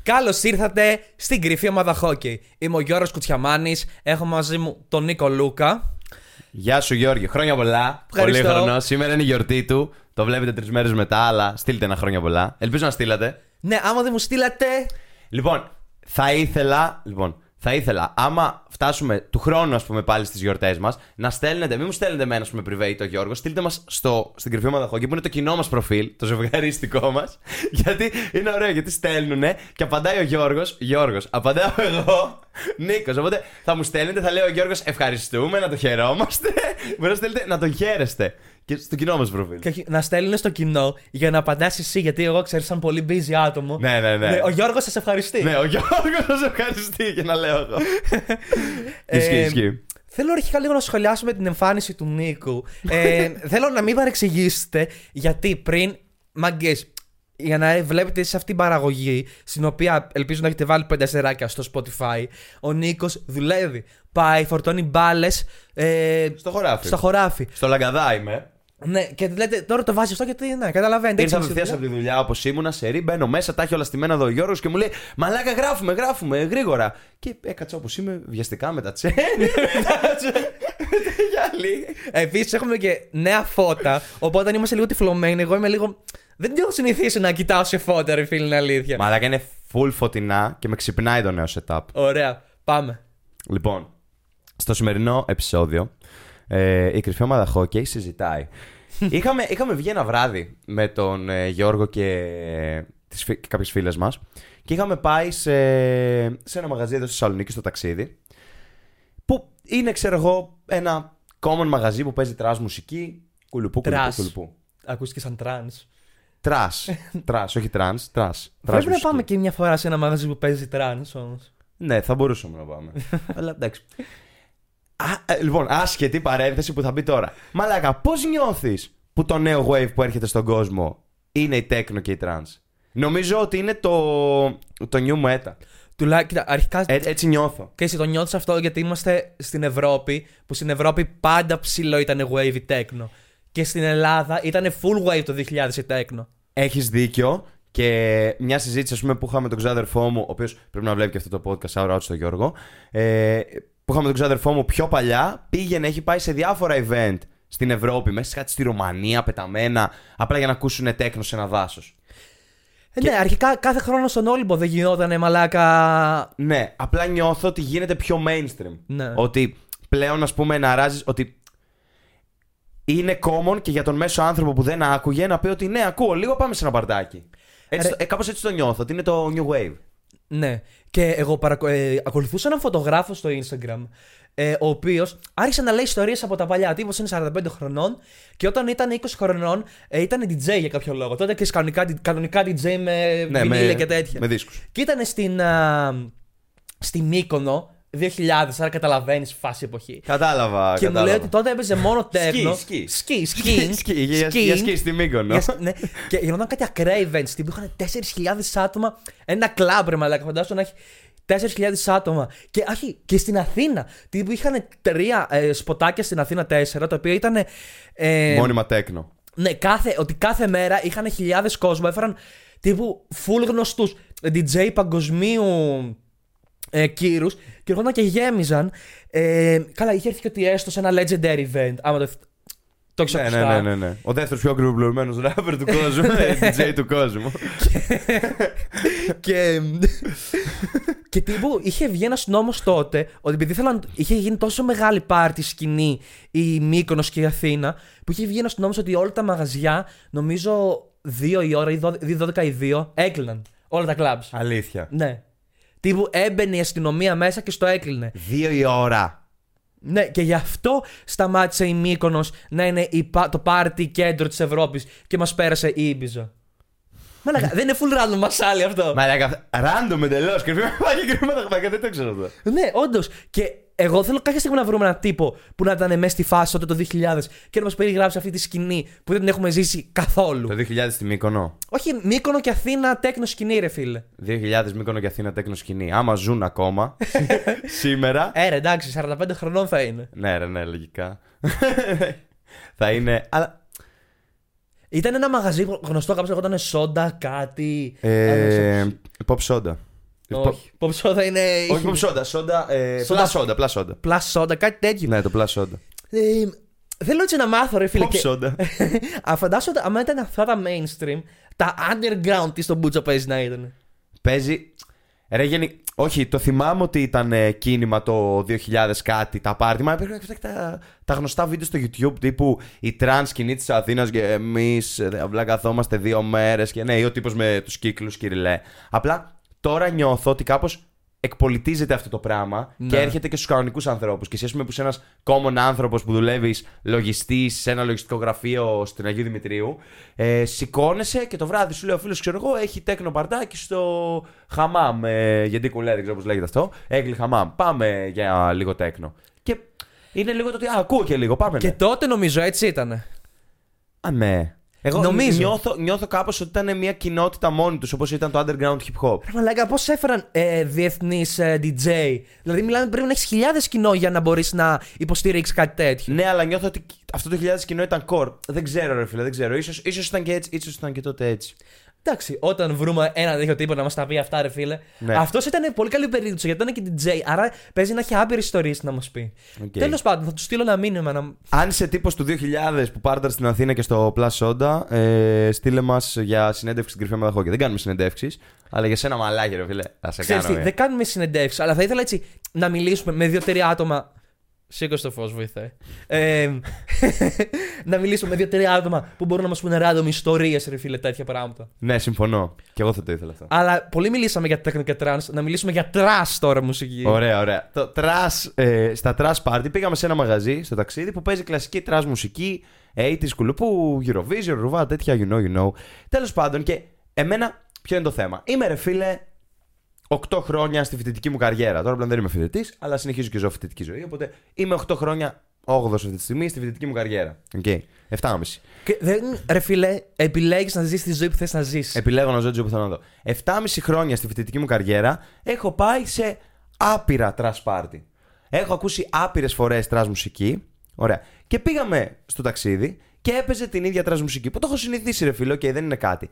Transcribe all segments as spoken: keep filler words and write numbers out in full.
Καλώς ήρθατε στην κρυφή ομάδα χόκκι. Είμαι ο Γιώργος Κουτσιαμάνης. Έχω μαζί μου τον Νίκο Λούκα. Γεια σου Γιώργη, χρόνια πολλά. Ευχαριστώ. Πολύ χρόνο. Σήμερα είναι η γιορτή του. Το βλέπετε τρεις μέρες μετά, αλλά στείλτε ένα χρόνια πολλά. Ελπίζω να στείλατε. Ναι, άμα δεν μου στείλατε. Λοιπόν, θα ήθελα. Λοιπόν, θα ήθελα, άμα φτάσουμε του χρόνου, ας πούμε, πάλι στις γιορτές μας, να στέλνετε, μην μου στέλνετε εμένα, ας πούμε, privé το Γιώργο, στείλτε μας στο, στην κρυφή ομάδα χόκκι, που είναι το κοινό μας προφίλ, το ζευγαριστικό μας. Γιατί είναι ωραίο, γιατί στέλνουνε και απαντάει ο Γιώργος, Γιώργος, απαντάω εγώ, Νίκος. Οπότε θα μου στέλνετε, θα λέει ο Γιώργος, ευχαριστούμε, να το χαιρόμαστε. Μπορεί να στέλνετε να τον χαίρεστε. Και στο κοινό μας προφίλ. Και να στέλνουν στο κοινό για να απαντάς εσύ, γιατί εγώ ξέρω σαν πολύ busy άτομο. Ναι, ναι, ναι. Ο Γιώργος σας ευχαριστεί. Ναι, ο Γιώργος σας ευχαριστεί και να λέω εγώ. Ισχύει, Ε, ισχύει. Θέλω αρχικά λίγο να σχολιάσουμε την εμφάνιση του Νίκου. Ε, θέλω να μην παρεξηγήσετε, γιατί πριν, μαγκές, για να βλέπετε σε αυτήν την παραγωγή, στην οποία ελπίζω να έχετε βάλει πέντε αστεράκια στο Spotify, ο Νίκος δουλεύει. Πάει, φορτώνει μπάλες ε, Στο χωράφι. στο χωράφι. Στο Λαγκαδά είμαι. Ναι, και λέτε τώρα το βάζει αυτό γιατί, ναι, καταλαβαίνετε. Ήρθα έτσι απευθείας είναι από τη δουλειά όπως ήμουνα, σε ρί, μπαίνω μέσα, τα έχει όλα στημένα εδώ ο Γιώργος και μου λέει μαλάκα, γράφουμε, γράφουμε, γρήγορα. Και έκατσα όπως είμαι, βιαστικά με τα τσένια. Γυαλί. Επίσης έχουμε και νέα φώτα. Οπότε όταν είμαστε λίγο τυφλωμένοι, εγώ είμαι λίγο. Δεν έχω συνηθίσει να κοιτάω σε φώτα, ρε φίλε, είναι αλήθεια. Μαλάκα, είναι full φωτεινά και με ξυπνάει το νέο setup. Ωραία, πάμε. Λοιπόν, στο σημερινό επεισόδιο, ε, η κρυφή ομάδα χόκκι συζητάει. είχαμε, είχαμε βγει ένα βράδυ με τον ε, Γιώργο και, ε, τις, και κάποιες φίλες μας και είχαμε πάει σε, σε ένα μαγαζί εδώ στη Θεσσαλονίκη στο ταξίδι, που είναι, ξέρω εγώ, ένα common μαγαζί που παίζει τρας μουσική. Κουλουπού, κουλουπού, Τρας. κουλουπού. Ακούστηκε σαν τρανς. Τρας. Τρας, όχι τρανς, τρας. Πρέπει να μουσική. πάμε και μια φορά σε ένα μαγαζί που παίζει τρανς όμως. Ναι, θα μπορούσαμε να πάμε. Αλλά εντάξει. Α, ε, λοιπόν, άσχετη παρένθεση που θα μπει τώρα. Μαλάκα, πώς νιώθεις που το νέο wave που έρχεται στον κόσμο είναι η techno και η trance? Νομίζω ότι είναι το, το new meta. Τουλάχιστον αρχικά. Ε, έτσι νιώθω. Και εσύ το νιώθεις αυτό γιατί είμαστε στην Ευρώπη, που στην Ευρώπη πάντα ψηλό ήταν wave η techno. Και στην Ελλάδα ήταν full wave το δύο χιλιάδες η techno. Έχεις δίκιο. Και μια συζήτηση, ας πούμε, που είχαμε με τον ξάδερφό μου, ο οποίος πρέπει να βλέπει και αυτό το podcast, shout out στο Γιώργο, ε, που είχαμε τον ξάδερφό μου πιο παλιά, πήγαινε, έχει πάει σε διάφορα event στην Ευρώπη, μέσα σε κάτι στη Ρουμανία, πεταμένα, απλά για να ακούσουν τέκνο σε ένα δάσος. Ε, και... Ναι, αρχικά κάθε χρόνο στον Όλυμπο δεν γινότανε μαλάκα. Ναι, απλά νιώθω ότι γίνεται πιο mainstream. Ναι. Ότι πλέον, ας πούμε, να ράζεις, ότι είναι common και για τον μέσο άνθρωπο που δεν άκουγε να πει ότι ναι, ακούω, λίγο πάμε σε ένα μπαρτάκι. Έτσι, ε, κάπως έτσι το νιώθω, ότι είναι το new wave. Ναι. Και εγώ παρακο... ε, ακολουθούσα έναν φωτογράφο στο Instagram, ε, ο οποίος άρχισε να λέει ιστορίες από τα παλιά. Τύπος είναι σαράντα πέντε χρονών και όταν ήταν είκοσι χρονών ε, ήταν ντι τζέι για κάποιο λόγο. Τότε και κανονικά, κανονικά ντι τζέι με ναι, βινίλια με, και τέτοια. Με δίσκους. Και ήταν στην, α, στη Μύκονο δύο χιλιάδες, άρα καταλαβαίνεις φάση εποχή. Κατάλαβα. Και κατάλαβα. μου λέει ότι τότε έπαιζε μόνο τέκνο. Σκι, σκι. Σκι, σκι. Για σκι στη Μύκονο. Για- ναι. Και γινόταν κάτι ακραία events. Τύπου είχαν τέσσερις χιλιάδες άτομα. Ένα κλαμπ, ρε μαλάκα. Φαντάσου να έχει τέσσερις χιλιάδες άτομα. Και, άχι, και στην Αθήνα. Τύπου είχαν τρία ε, σποτάκια στην Αθήνα, τέσσερα, τα οποία ήταν. Ε, Μόνιμα τέκνο. ναι, κάθε, ότι κάθε μέρα είχαν χιλιάδες κόσμο. Έφεραν τύπου full γνωστούς ντι τζέι παγκοσμίου ε, κύρους και έρχονταν και γέμιζαν. Ε, καλά, είχε έρθει και ότι έστω σε ένα legendary event. Άμα το, το έχεις Ναι, ακουστεί. ναι, ναι, ναι, ναι. Ο δεύτερος πιο ακριβοποιημένος rapper του κόσμου. ντι τζέι του κόσμου. και, και τύπου είχε βγει ένας νόμος τότε ότι επειδή ήθελαν, είχε γίνει τόσο μεγάλη πάρτι σκηνή η Μύκονος και η Αθήνα, που είχε βγει ένας νόμος ότι όλα τα μαγαζιά, νομίζω δύο η ώρα ή δώδεκα ή δύο, έκλειναν. Όλα τα clubs. Αλήθεια. Ναι. Τύπου έμπαινε η αστυνομία μέσα και στο έκλεινε. Δύο η ώρα. Ναι, και γι' αυτό σταμάτησε η Μύκονος να είναι η, πα- το πάρτι κέντρο της Ευρώπης και μας πέρασε η Ήμπιζα. Μαλάκα, δεν είναι full random μασάλι αυτό. Μαλάκα, random εντελώς. Κρυφή κρυφή κρυφή δεν το ξέρω αυτό. Ναι, όντως. Και εγώ θέλω κάποια στιγμή να βρούμε έναν τύπο που να ήταν μέσα στη φάση τότε το δύο χιλιάδες και να μας περιγράψει αυτή τη σκηνή που δεν την έχουμε ζήσει καθόλου. Το δύο χιλιάδες στη Μύκονο. Όχι, Μύκονο και Αθήνα τέκνο σκηνή, ρε φίλε. δύο χιλιάδες Μύκονο και Αθήνα τέκνο σκηνή. Άμα ζουν ακόμα σήμερα. Ε, ρε, εντάξει, σαράντα πέντε χρονών θα είναι. Ναι, ρε, ναι, λογικά. Θα είναι. Αλλά. Ήταν ένα μαγαζί γνωστό, κάποιος λεγόταν Σόντα, κάτι. Ε, pop soda. Όχι. Pop soda είναι. Όχι pop soda, soda. Ε, Soda- plus soda, plus soda. Plus soda, κάτι τέτοιο. Ναι, το plus soda. Ε, θέλω έτσι να μάθω, ρε φίλε. Pop και- soda. Α, φαντάζομαι, άμα ήταν αυτά τα mainstream, τα underground τι στον Μπούτσα παίζει να ήταν. Παίζει. Ρε, γενι... Όχι, το θυμάμαι ότι ήταν ε, κίνημα το δύο χιλιάδες κάτι τα πάρτι. Μα υπήρχαν και τα, τα γνωστά βίντεο στο YouTube τύπου η τρανς σκηνή της Αθήνας και εμείς ε, απλά καθόμαστε δύο μέρες. Και ναι, ή ο τύπος με τους κύκλους, κυριλέ. Απλά τώρα νιώθω ότι κάπως εκπολιτίζεται αυτό το πράγμα Ναι. και έρχεται και στους κανονικούς ανθρώπους. Και εσύ, ας πούμε, που είσαι ένας common άνθρωπος που δουλεύεις λογιστής σε ένα λογιστικό γραφείο στην Αγίου Δημητρίου, ε, σηκώνεσαι και το βράδυ σου λέει ο φίλος, ξέρω εγώ, έχει τέκνο παρτάκι στο χαμάμ. Ε, γιατί κουλέ, δεν ξέρω πώς λέγεται αυτό. Έγκλη χαμάμ. Πάμε για λίγο τέκνο. Και είναι λίγο το ότι. Α, ακούω και λίγο, πάμε. Και Ναι. τότε νομίζω έτσι ήταν. Α, ναι. Εγώ Νομίζω. νιώθω, νιώθω κάπως ότι ήταν μια κοινότητα μόνη τους, όπως ήταν το underground hip hop. Ρε μαλάκα, πώς έφεραν ε, διεθνείς ε, ντι τζέι. Δηλαδή, μιλάμε πρέπει να έχεις χιλιάδες κοινό για να μπορείς να υποστηρίξεις κάτι τέτοιο. Ναι, αλλά νιώθω ότι αυτό το χιλιάδες κοινό ήταν core. Δεν ξέρω, ρε φίλε, δεν ξέρω. Ίσως, ίσως ήταν και έτσι, ίσως ήταν και τότε έτσι. Εντάξει, όταν βρούμε ένα τέτοιο τύπο να μας τα πει αυτά, ρε φίλε. Ναι. Αυτός ήταν πολύ καλή περίπτωση γιατί ήταν και ντι τζέι. Άρα παίζει να έχει άπειρες ιστορίες να μας πει. Okay. Τέλος πάντων, θα του στείλω ένα μήνυμα. Να... Αν είσαι τύπος του δύο χιλιάδες που πάρτε στην Αθήνα και στο Plus Soda, ε, στείλε μας για συνέντευξη στην Κρυφή Μεδαχόκια. Δεν κάνουμε συνεντεύξεις, αλλά για σένα μαλάκι, ρε φίλε. Θα σε Ξέρεις κάνω. τι, ε. δεν κάνουμε συνεντεύξεις, αλλά θα ήθελα έτσι να μιλήσουμε με δύο-τρία άτομα. Σήκω το φως, βοηθάει. Ε, να μιλήσουμε με δύο-τρία άτομα που μπορούν να μας πούνε random ιστορίες, ρε φίλε, τέτοια πράγματα. Ναι, συμφωνώ. Και εγώ θα το ήθελα αυτό. Αλλά πολύ μιλήσαμε για τέκνο και τρανς, να μιλήσουμε για trash τώρα μουσική. Ωραία, ωραία. Το trash, ε, στα trash party πήγαμε σε ένα μαγαζί στο ταξίδι που παίζει κλασική trash μουσική, ογδόντα κουλουπού, Eurovision, ρουβά, τέτοια, you know, you know. Τέλος πάντων, και εμένα ποιο είναι το θέμα. Είμαι, ρε φίλε, οκτώ χρόνια στη φοιτητική μου καριέρα. Τώρα πλέον δεν είμαι φοιτητής, αλλά συνεχίζω και ζω φοιτητική ζωή. Οπότε είμαι οκτώ χρόνια, όγδοος αυτή τη στιγμή, στη φοιτητική μου καριέρα. Οκ. Okay. επτά και μισό. Και δεν, ρε φίλε, επιλέγεις να ζήσεις τη ζωή που θες να ζήσεις. Επιλέγω να ζω τη ζωή που θέλω να δω. επτά και μισό χρόνια στη φοιτητική μου καριέρα έχω πάει σε άπειρα trash party. Έχω ακούσει άπειρες φορές trash μουσική. Ωραία. Και πήγαμε στο ταξίδι και έπαιζε την ίδια trash μουσική. Που το έχω συνηθίσει, ρε φίλο, και δεν είναι κάτι.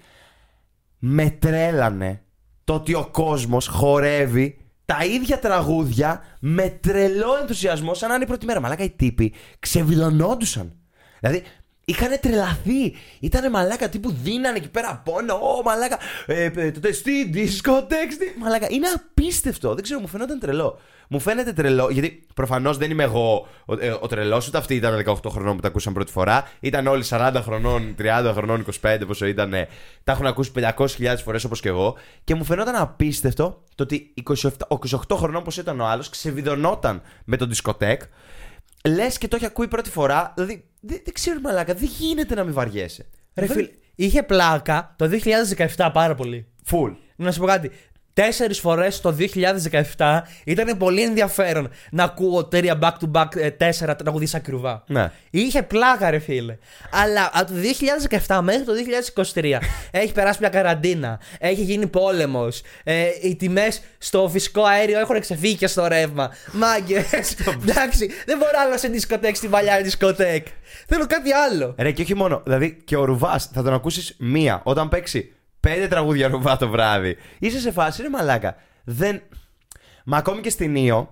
Με τρέλανε το ότι ο κόσμος χορεύει τα ίδια τραγούδια με τρελό ενθουσιασμό, σαν να είναι η πρώτη μέρα. Μαλάκα, οι τύποι ξεβιδωνόντουσαν. Δηλαδή, είχαν τρελαθεί. Ήτανε μαλάκα τύπου δίνανε εκεί πέρα πόνο. Ω, μαλάκα. Ε, ε, τότε στη δισκοτέκ. στη- Μαλάκα, είναι απίστευτο. Δεν ξέρω, μου φαινόταν τρελό. Μου φαίνεται τρελό, γιατί προφανώς δεν είμαι εγώ ο, ε, ο τρελός, ούτε αυτοί ήταν δεκαοκτώ χρονών που τα ακούσαν πρώτη φορά. Ήταν όλοι σαράντα χρονών, τριάντα χρονών, είκοσι πέντε πόσο ήταν. Τα έχουν ακούσει πεντακόσιες χιλιάδες φορές όπως και εγώ. Και μου φαινόταν απίστευτο το ότι είκοσι επτά, είκοσι οκτώ χρονών όπως ήταν ο άλλος, ξεβιδωνόταν με τον δισκοτέκ. Λες και το έχει ακούει πρώτη φορά. Δηλαδή, δεν, δεν ξέρω, μαλάκα, δεν γίνεται να μην βαριέσαι. Ρε Δεν- φίλε, είχε πλάκα το δύο χιλιάδες δεκαεπτά πάρα πολύ. Full. Να σου πω κάτι. Τέσσερις φορές το δύο χιλιάδες δεκαεπτά ήταν πολύ ενδιαφέρον να ακούω τρία back to back ε, τέσσερα τραγουδί σαν κρουβά. Ναι. Είχε πλάκα, ρε φίλε. Αλλά από το δύο χιλιάδες δεκαεπτά μέχρι το δύο χιλιάδες είκοσι τρία έχει περάσει μια καραντίνα. Έχει γίνει πόλεμος. Ε, οι τιμές στο φυσικό αέριο έχουν ξεφύγει και στο ρεύμα. Μάγκες. Εντάξει, δεν μπορώ άλλο σε δισκοτέκ στην παλιά δισκοτέκ. Θέλω κάτι άλλο. Ρε, και όχι μόνο. Δηλαδή, και ο Ρουβάς θα τον ακούσεις μία. Όταν παίξει πέντε τραγούδια Ρουβά το βράδυ, είσαι σε φάση, ρε μαλάκα. Δεν. Μα ακόμη και στην Νίο.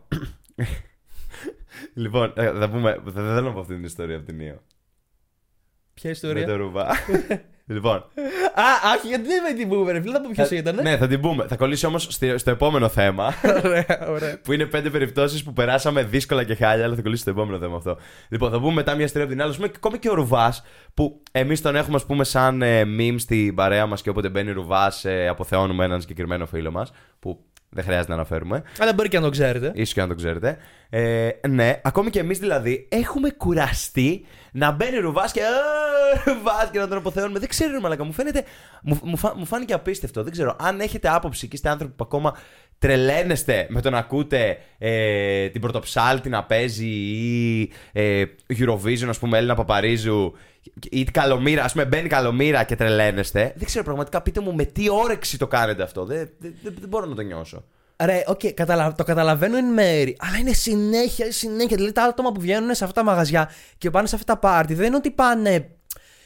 Λοιπόν, ε, θα πούμε. Δεν θέλω να πω αυτή την ιστορία από την Νίο. Ποια Με ιστορία. το Ρουβά. Λοιπόν. Α, όχι, γιατί δεν με την πούμε, ρε φίλε, θα πω ποιος ήταν. Ναι, θα την πούμε. Θα κολλήσει όμως στο, στο επόμενο θέμα. Ωραία, ωραία. Που είναι πέντε περιπτώσεις που περάσαμε δύσκολα και χάλια, αλλά θα κολλήσει στο επόμενο θέμα αυτό. Λοιπόν, θα πούμε μετά μια ιστορία από την άλλη. Ας πούμε, ακόμη και ο Ρουβάς, που εμείς τον έχουμε, ας πούμε, σαν ε, meme στην παρέα μας και όποτε μπαίνει Ρουβάς, ε, αποθεώνουμε έναν συγκεκριμένο φίλο μας. Που δεν χρειάζεται να αναφέρουμε. Αλλά μπορεί και να το ξέρετε. Ίσως και αν το ξέρετε. Ε, ναι, ακόμη και εμείς δηλαδή έχουμε κουραστεί να μπαίνει Ρουβάς και, «Α, Ρουβάς», και να τον αποθεώνουμε. Δεν ξέρω, ρε μαλάκα, μου φαίνεται. Μου, μου, φα, μου φάνηκε απίστευτο. Δεν ξέρω. Αν έχετε άποψη και είστε άνθρωποι που ακόμα τρελαίνεστε με το να ακούτε ε, την Πρωτοψάλτη να παίζει ή ε, Eurovision, ας πούμε, Έλληνα Παπαρίζου ή Καλομήρα, ας πούμε, μπαίνει Καλομήρα και τρελαίνεστε. Δεν ξέρω, πραγματικά πείτε μου με τι όρεξη το κάνετε αυτό. Δεν, δεν, δεν, δεν μπορώ να το νιώσω. Ρε, οκ, okay, καταλα... το καταλαβαίνω εν μέρη, αλλά είναι συνέχεια, συνέχεια. Δηλαδή τα άτομα που βγαίνουν σε αυτά τα μαγαζιά και πάνε σε αυτά τα πάρτι δεν είναι ότι πάνε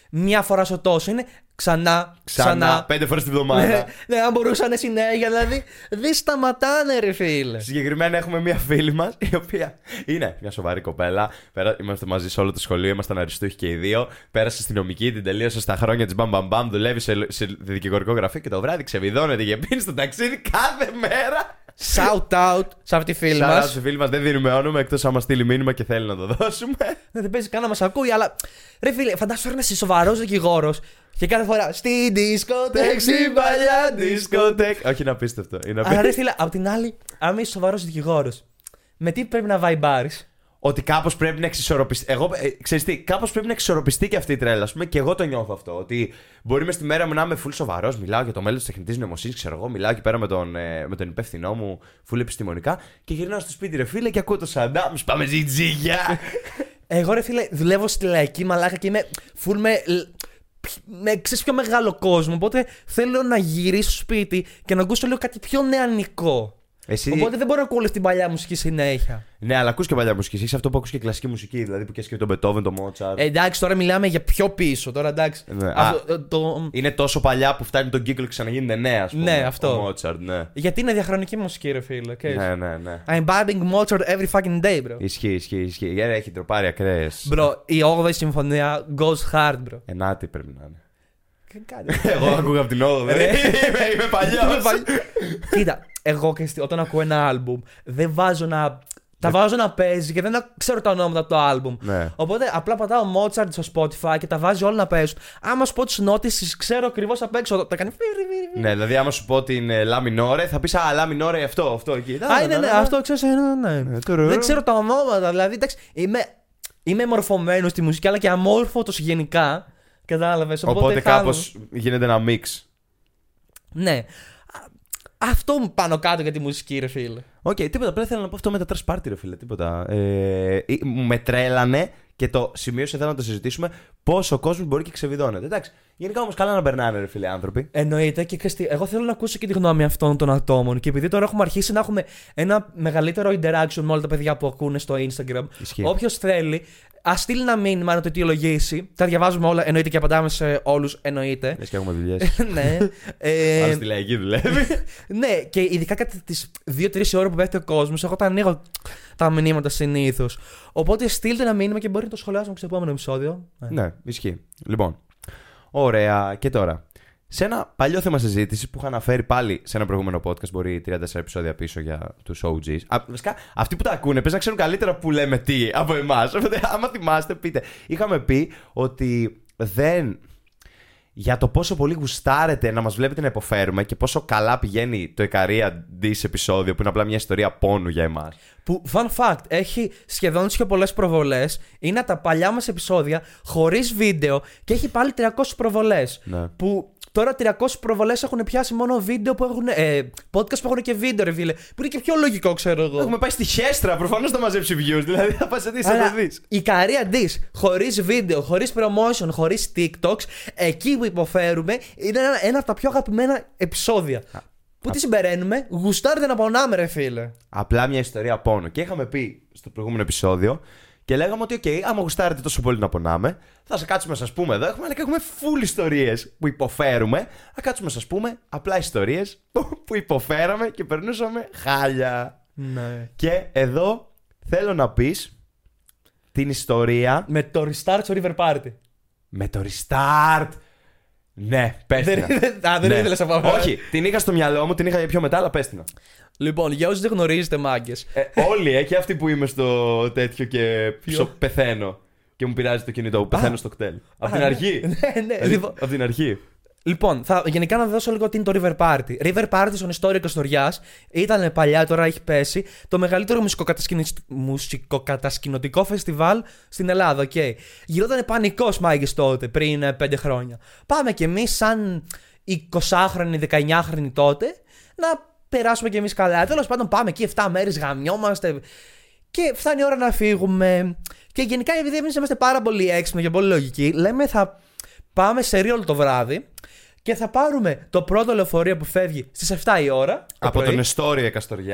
μία φορά στο τόσο. Είναι ξανά, Ξανά, ξανά. πέντε φορές την εβδομάδα. Ναι, ναι, αν μπορούσαν συνέχεια, δηλαδή. Δεν σταματάνε, ρε φίλε. Συγκεκριμένα έχουμε μια φίλη μας η οποία είναι μια σοβαρή κοπέλα. Πέρα, είμαστε μαζί σε όλο το σχολείο, ήμασταν αριστούχοι και οι δύο. Πέρασε αστυνομική, την τελείωσε στα χρόνια τη μπαμ μπαμ μπαμ. Δουλεύει σε, σε δικηγορικό γραφείο και το βράδυ ξεβιδώνεται και πίνει στο ταξίδι κάθε μέρα. Shout out σε αυτή τη φίλη Shout out μα. στη φίλη μας, δεν δίνουμε όνομα εκτός αν μας στείλει μήνυμα και θέλει να το δώσουμε. Ναι, δεν παίζει καν να μα ακούει, αλλά. Ρε φίλε, φαντάσου τώρα να είσαι σοβαρό δικηγόρο και κάθε φορά. Στη δισκοτέκ, στην παλιά δισκοτέκ. Όχι, είναι απίστευτο. Είναι Αλλά ρε απίστευτο. φίλε, απ' την άλλη, αν είσαι σοβαρό δικηγόρο, με τι πρέπει να βαϊμπάρει. Ότι κάπως πρέπει να εξισορροπιστεί. Εγώ, ε, ξέρεις τι, κάπως πρέπει να εξισορροπιστεί και αυτή η τρέλα, ας πούμε, και εγώ το νιώθω αυτό. Ότι μπορεί μες στη μέρα μου να είμαι full σοβαρός, μιλάω για το μέλλον της τεχνητής νοημοσύνης, ξέρω εγώ, μιλάω εκεί πέρα με τον, ε, με τον υπεύθυνό μου, full επιστημονικά, και γυρνάω στο σπίτι, ρε φίλε, και ακούω το Σαντάμ, πάμε ζητζίγια. Εγώ ρε φίλε, δουλεύω στη λαϊκή μαλάκα και είμαι full με. με ξέρεις πιο μεγάλο κόσμο. Οπότε θέλω να γυρίσω στο σπίτι και να ακούσω λίγο κάτι πιο νεανικό. Εσύ... Οπότε δεν μπορώ να ακούω όλη την παλιά μουσική συνέχεια. Ναι, αλλά ακούς και παλιά μουσική. Εσύ αυτό που ακούς και κλασική μουσική, δηλαδή που και και τον Μπετόβεν, τον Μότσαρτ. Ε, εντάξει, τώρα μιλάμε για πιο πίσω. Τώρα εντάξει. Ναι, Αυτό, α, το... Είναι τόσο παλιά που φτάνει τον κύκλο και ξαναγίνεται νέα, ας πούμε. Ναι, αυτό. Ο Μότσαρτ, ναι. Γιατί είναι διαχρονική μουσική, ρε φίλε. Okay. Ναι, ναι, ναι. I'm vibing Mozart every fucking day, bro. Ισχύει, ισχύει, ισχύει. Yeah, έχει τροπάρει ακραίες. Bro, η όγδοη συμφωνία goes hard, bro. Ενάτη πρέπει να είναι. Κάτι. Εγώ ακούγα από την όγδοη. είμαι, είμαι παλιός. Κοίτα, εγώ και στη- όταν ακούω ένα άλμπουμ, δεν βάζω να. Τα βάζω να παίζει και δεν τα ξέρω τα ονόματα από το άλμπουμ. Ναι. Οπότε απλά πατάω Mozart στο Spotify και τα βάζει όλα να παίζουν. Άμα σου πω τις νότες, ξέρω ακριβώς απ' έξω. Τα κάνει. Ναι, δηλαδή άμα σου πω την λα μινόρε, θα πεις α, λα μινόρε αυτό, αυτό εκεί. Α, ναι, ναι, αυτό ξέρεις. Ναι, ναι. Δεν ξέρω τα ονόματα. Δηλαδή, εντάξει, είμαι, είμαι μορφωμένος στη μουσική, αλλά και αμόρφωτος γενικά. Κατάλαβες. Οπότε, Οπότε κάνω- κάπως γίνεται ένα μίξ. Ναι. Α, Αυτό μου πάνω κάτω για τη μουσική, ρε φίλε. Οκ, okay, τίποτα. Απλά θέλω να πω αυτό με τα τρας πάρτι, ρε φίλε. Τίποτα. Ε, ε, με τρέλανε και το σημείωσε, θέλω να το συζητήσουμε. Πόσο ο κόσμος μπορεί και ξεβιδώνεται. Εντάξει. Γενικά όμως καλά να περνάνε, ρε φίλε, άνθρωποι. Εννοείται και Χριστί, εγώ θέλω να ακούσω και τη γνώμη αυτών των ατόμων. Και επειδή τώρα έχουμε αρχίσει να έχουμε ένα μεγαλύτερο interaction με όλα τα παιδιά που ακούνε στο Instagram, όποιος θέλει, ας στείλει ένα μήνυμα να το αιτιολογήσει. Τα διαβάζουμε όλα, εννοείται και απαντάμε σε όλους, εννοείται. Λες και έχουμε δουλειές. Ναι. ε, Άρα στη λαϊκή δουλεύει. ναι, και ειδικά κατά τις δύο τρεις ώρες που πέφτει ο κόσμος, εγώ τα ανοίγω τα μηνύματα συνήθως. Οπότε στείλτε ένα μήνυμα και μπορεί να το σχολιάσουμε στο επόμενο επεισόδιο. Ναι, ισχύει. Λοιπόν, ωραία. Και τώρα, σε ένα παλιό θέμα συζήτηση που είχα αναφέρει πάλι σε ένα προηγούμενο podcast, μπορεί τρία τέσσερα επεισόδια πίσω για τους ο τζις. Α, βασικά, αυτοί που τα ακούνε πες να ξέρουν καλύτερα που λέμε τι από εμάς. Οπότε, άμα θυμάστε, πείτε. Είχαμε πει ότι δεν. Για το πόσο πολύ γουστάρετε να μας βλέπετε να υποφέρουμε και πόσο καλά πηγαίνει το Ικαρία Dis επεισόδιο, που είναι απλά μια ιστορία πόνου για εμάς. Που, fun fact, έχει σχεδόν τις πιο πολλές προβολές. Είναι τα παλιά μας επεισόδια χωρίς βίντεο και έχει πάλι τριακόσιες προβολές. Ναι. Που τώρα τριακόσιες προβολές έχουν πιάσει μόνο βίντεο που έχουν. Ε, podcast που έχουν και βίντεο, ρε φίλε. Που είναι και πιο λογικό, ξέρω εγώ. Έχουμε πάει στη Χέστρα, προφανώς θα μαζέψει views. Δηλαδή θα πας σε δεις, θα Αλλά το δεις. η Ικαρία Dis, χωρίς βίντεο, χωρίς promotion, χωρίς TikToks, εκεί που υποφέρουμε, είναι ένα, ένα από τα πιο αγαπημένα επεισόδια. Που τι συμπεραίνουμε, γουστάρετε να πονάμε, ρε φίλε. Απλά μια ιστορία πόνου. Και είχαμε πει στο προηγούμενο επεισόδιο και λέγαμε ότι, OK, άμα γουστάρετε τόσο πολύ να πονάμε, θα σας κάτσουμε να σας πούμε εδώ. Έχουμε, έχουμε full ιστορίες που υποφέρουμε. Θα κάτσουμε να σας πούμε απλά ιστορίες που, που υποφέραμε και περνούσαμε χάλια. Ναι. Και εδώ θέλω να πεις την ιστορία Με το restart στο River Party. με το restart. Ναι, πες την. Δεν, α, δεν Ναι. ήθελες να πάμε. Όχι, την είχα στο μυαλό μου, την είχα για πιο μετά, αλλά πες την. Λοιπόν, για όσους δεν γνωρίζετε, μάγκες. Ε, όλοι, ε, και αυτοί που είμαι στο τέτοιο και ψω, πεθαίνω. Και μου πειράζει το κινητό, που πεθαίνω στο κτέλ. Από την ναι. αρχή. Ναι, ναι. Ε, Λοιπόν, Από την αρχή. Λοιπόν, θα, γενικά να δώσω λίγο τι είναι το River Party. River Party στον Ιστόριο Καστοριάς ήταν παλιά, τώρα έχει πέσει, το μεγαλύτερο μουσικοκατασκηνι- μουσικοκατασκηνωτικό φεστιβάλ στην Ελλάδα. Okay. Γινόταν πανικός μάγκες τότε, πριν ε, πέντε χρόνια. Πάμε κι εμείς, σαν εικοσάχρονοι, δεκαεννιάχρονοι τότε, να περάσουμε κι εμείς καλά. Τέλος πάντων, πάμε εκεί επτά μέρες, γαμιόμαστε. Και φτάνει η ώρα να φύγουμε. Και γενικά, επειδή εμείς είμαστε πάρα πολύ έξυπνοι και πολύ λογικοί, λέμε θα πάμε σε ρί όλο το βράδυ και θα πάρουμε το πρώτο λεωφορείο που φεύγει στις επτά η ώρα. το Από πρωί. τον Εστόριο Καστοριά.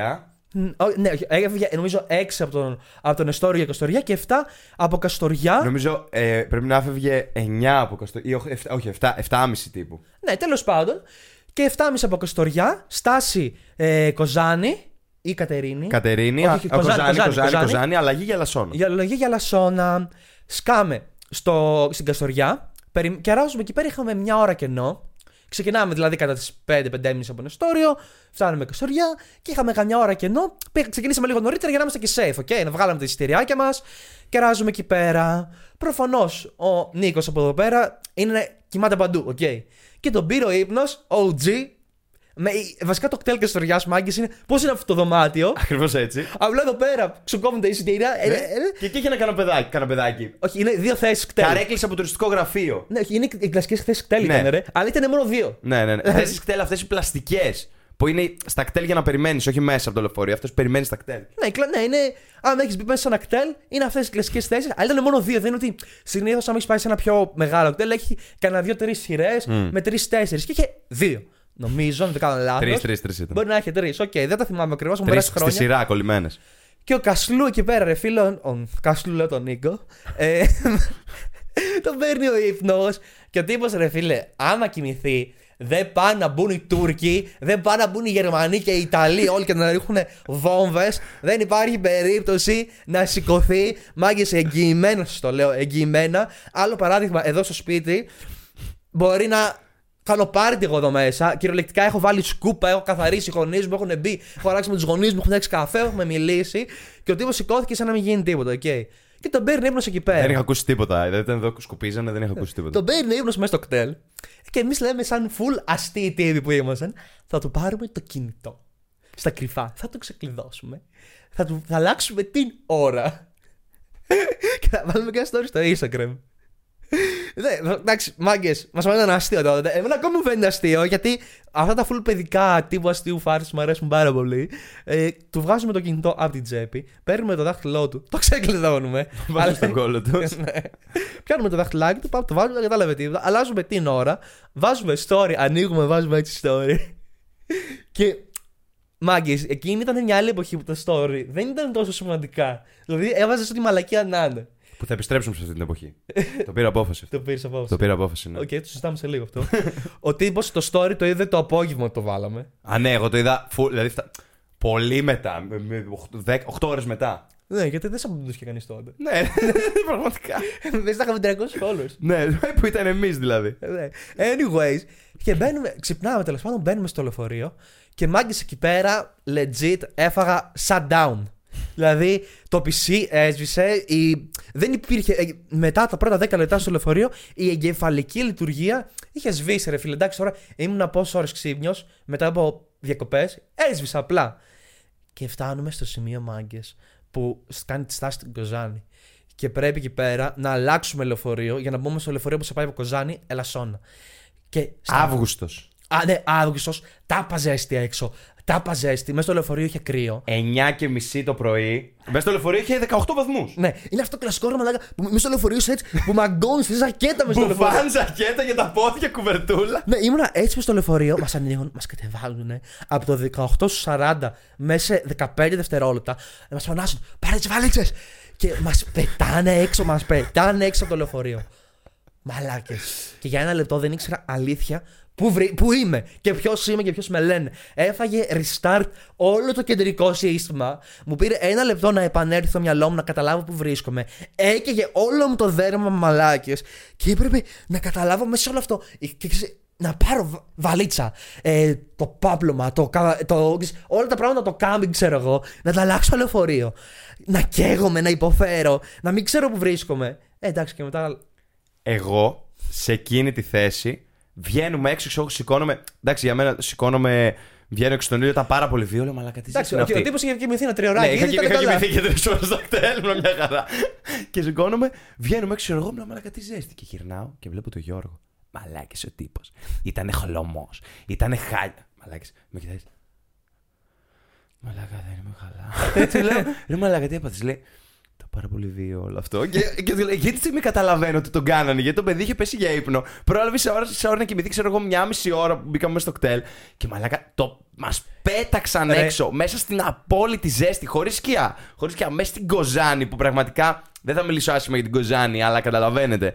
Ναι, έφευγε νομίζω έξι από τον, από τον Εστόριο για Καστοριά και επτά από Καστοριά. Νομίζω ε, πρέπει να έφευγε εννιά από Καστοριά. Όχι, επτά, επτά και μισό τύπου. Ναι, τέλος πάντων. Και επτά και μισό από Καστοριά. Στάση ε, Κοζάνη ή Κατερίνη. Κατερίνη, όχι, όχι, α, Κοζάνη, Κοζάνη, Κοζάνη, Κοζάνη. Κοζάνη, αλλαγή για Λασσόνα. Για αλλαγή για Λασσόνα. Σκάμε στο, στην Καστοριά. Περι... Και αράζουμε εκεί πέρα, είχαμε μια ώρα κενό. Ξεκινάμε δηλαδή κατά τις πέντε πέντε και μισή από Εστόριο, φτάνουμε Καστοριά και είχαμε καμιά ώρα κενό. Ξεκινήσαμε λίγο νωρίτερα για να είμαστε και safe, okay? Να βγάλαμε τα εισιτηριάκια μας και ράζουμε εκεί πέρα. Προφανώς ο Νίκος από εδώ πέρα είναι, κοιμάται παντού, okay? Και τον πήρε ο ύπνος, ο τζι. Με, βασικά το κτέλ Καστοριάς, μάγκες, είναι πώς είναι αυτό το δωμάτιο. Ακριβώς έτσι. Απλά εδώ πέρα σου κόβουν τα εισιτήρια. Ναι. Ε, ε, και εκεί έχει ένα καναπεδάκι. καναπεδάκι. Όχι, είναι δύο θέσεις κτέλ. Καρέκλες από τουριστικό γραφείο. Ναι, όχι, είναι οι κλασικές θέσεις κτέλ, ναι. ήταν, ρε. Αλλά ήταν μόνο δύο. Ναι, ναι, ναι. Θέσεις κτέλ αυτές οι πλαστικές. Που είναι στα κτέλ για να περιμένεις, όχι μέσα από το λεωφορείο. Αυτές που περιμένεις στα κτέλ. Ναι, ναι, είναι. Αν έχεις μπει μέσα σε ένα κτέλ, είναι αυτές οι κλασικές θέσεις. Αλλά ήταν μόνο δύο. Δεν είναι ότι συνήθως, αν έχεις πάει σε ένα πιο μεγάλο κτέλ, έχει κανένα δύο-τρεις σειρές mm. με τρεις-τέσσερις. Και είχε δύο. Νομίζω, αν δεν κάνω λάθος. Τρεις, τρεις, τρεις ήταν. Μπορεί να έχει τρεις. Οκ, okay, δεν τα θυμάμαι ακριβώς. Μου πέρασε χρόνια. Στη σειρά, κολλημένες. Και ο Κασλού εκεί πέρα, ρε φίλο. Ο Κασλού, λέω τον Νίκο. ε, τον παίρνει ο ύπνος. Και ο τύπος, ρε φίλε, άμα κοιμηθεί, δεν πάνε να μπουν οι Τούρκοι, δεν πάνε να μπουν οι Γερμανοί και οι Ιταλοί όλοι και να ρίχνουν βόμβες. Δεν υπάρχει περίπτωση να σηκωθεί. Μάγκες, εγγυημένα σας το λέω, εγγυημένα. Άλλο παράδειγμα, εδώ στο σπίτι μπορεί να. Κάνω πάρτι εγώ εδώ μέσα. Κυριολεκτικά έχω βάλει σκούπα, έχω καθαρίσει οι γονείς μου, έχουν μπει. Έχω αλλάξει με τους γονείς μου, έχουν φτιάξει καφέ, έχουμε μιλήσει. Και ο τύπος σηκώθηκε σαν να μην γίνει τίποτα, okay? Και τον παίρνει ύπνος εκεί πέρα. Δεν είχα ακούσει τίποτα. Δεν ήταν εδώ σκουπίζανε, δεν είχα ακούσει τίποτα. Τον παίρνει ύπνος μέσα στο κτέλ. Και εμείς λέμε, σαν full αστείοι τύποι που ήμασταν, θα του πάρουμε το κινητό. Στα κρυφά. Θα το ξεκλειδώσουμε. Θα, του, θα αλλάξουμε την ώρα. Και θα βάλουμε και ένα story στο Instagram. Ναι, εντάξει, μάγκες, μας φαίνεται ένα αστείο τότε. Εμένα ακόμη μου φαίνεται αστείο, γιατί αυτά τα full παιδικά τύπου αστείου φάρσης μου αρέσουν πάρα πολύ. Ε, του βγάζουμε το κινητό από την τσέπη, παίρνουμε το δάχτυλό του, το ξεκλειδώνουμε. Βάζουμε στον κόλλο του. Ναι. Πιάνουμε το δάχτυλάκι του, το βάζουμε, δεν κατάλαβε τίποτα. Αλλάζουμε την ώρα, βάζουμε story, ανοίγουμε, βάζουμε έτσι story. Και μάγκες, εκείνη ήταν μια άλλη εποχή που τα story δεν ήταν τόσο σημαντικά. Δηλαδή έβαζε ό,τι μαλακία να είναι. Που θα επιστρέψουμε σε αυτή την εποχή. Το πήρα απόφαση. Το πήρε απόφαση. Το πήρα απόφαση, ναι. Οκ, okay, το συζητάμε σε λίγο αυτό. Ο τύπος το story το είδε το απόγευμα το βάλαμε. Α, ναι, εγώ το είδα. Full, δηλαδή, φτα... πολύ μετά. οκτώ ώρες μετά. Ναι, γιατί δεν σαν είχε κανείς τότε. Ναι, πραγματικά. Δεν θα είχαμε τριακόσιους followers. Ναι, που ήταν εμείς δηλαδή. Anyways, και μπαίνουμε, ξυπνάμε τέλος πάντων, μπαίνουμε στο λεωφορείο και μάγκες εκεί πέρα, legit, έφαγα shutdown. Δηλαδή το πι σι έσβησε, η... δεν υπήρχε. Μετά τα πρώτα δέκα λεπτά στο λεωφορείο η εγκεφαλική λειτουργία είχε σβήσει, ρε φίλε. Εντάξει, τώρα ήμουν πόσες ώρες ξύπνιος μετά από διακοπές, έσβησε απλά. Και φτάνουμε στο σημείο, μάγκες, που κάνει τη στάση στην Κοζάνη. Και πρέπει εκεί πέρα να αλλάξουμε λεωφορείο για να μπούμε στο λεωφορείο που σε πάει από Κοζάνη, Ελασσόνα. Και στα... Αύγουστος. Α, ναι, Αύγουστος, τάπα ζέστη έξω. Τάπα ζέστη, μέσα στο λεωφορείο είχε κρύο. εννιά και μισή το πρωί. Μέσα στο λεωφορείο είχε δεκαοκτώ βαθμούς. Ναι, είναι αυτό το κλασικό ρε μαλάκα που μέσα στο λεωφορείο είσαι έτσι που μαγκώνει τη ζακέτα μέσα στο λεωφορείο. Μπουφάν, ζακέτα για τα πόδια, κουβερτούλα. Ναι, ήμουνα έτσι μέσα στο λεωφορείο, μας ανοίγουν, μας κατεβάζουν από το δεκαοκτώ στους σαράντα μέσα σε δεκαπέντε δευτερόλεπτα. Μας φωνάσουν, πάρε τις βαλίτσες. Και μας πετάνε έξω, μας πετάνε έξω από το λεωφορείο. Μαλάκες. Και για ένα λεπτό δεν ήξερα αλήθεια πού, βρει, πού είμαι και ποιος είμαι και ποιος με λένε. Έφαγε restart όλο το κεντρικό σύστημα. Μου πήρε ένα λεπτό να επανέλθει στο μυαλό μου να καταλάβω πού βρίσκομαι. Έκαιγε όλο μου το δέρμα, μαλάκες. Και έπρεπε να καταλάβω μέσα σε όλο αυτό. Και, να πάρω βαλίτσα, ε, το πάπλωμα, το, το, όλα τα πράγματα, το κάμπινγκ, ξέρω εγώ, να τα αλλάξω στο λεωφορείο. Να καίγομαι, να υποφέρω, να μην ξέρω που βρίσκομαι. Ε, εντάξει, και μετά. Εγώ σε εκείνη τη θέση βγαίνουμε έξω, ξέρω, σηκώνομαι. Εντάξει, για μένα σηκώνομαι. Βγαίνω έξω στον ήλιο, ήταν πάρα πολύ βίολο, αλλά κάτι ζέστη. Εντάξει, ο τύπος είχε κοιμηθεί ένα τριωράκι. Ναι, είχα, είχα κοιμηθεί και τρεις ώρες στο κτέλ, μια χαρά. Και σηκώνομαι, βγαίνουμε έξω, ξέρω εγώ, αλλά κάτι ζέστη. Και γυρνάω και βλέπω τον Γιώργο. Μαλάκες ο τύπος. Ήτανε χλωμός. Ήτανε χάλια. Μαλάκες, με κοιτάζει. Μαλάκα, δεν είμαι καλά. Έτσι λέω. Ρε μαλάκα, τι έπαθες, λέει. Το πάρα πολύ βίαιο όλο αυτό. Και, και γιατί τη στιγμή καταλαβαίνω ότι τον κάνανε, γιατί το παιδί είχε πέσει για ύπνο. Πρόλαβε σε ώρα, σε ώρα να κοιμηθεί, ξέρω εγώ, μια μισή ώρα που μπήκαμε στο κτέλ. Και μαλάκα, το μας πέταξαν Ρε. έξω, μέσα στην απόλυτη ζέστη, χωρίς σκιά. Χωρίς σκιά, μέσα στην Κοζάνη που πραγματικά. Δεν θα μιλήσω άσχημα για την Κοζάνη, αλλά καταλαβαίνετε.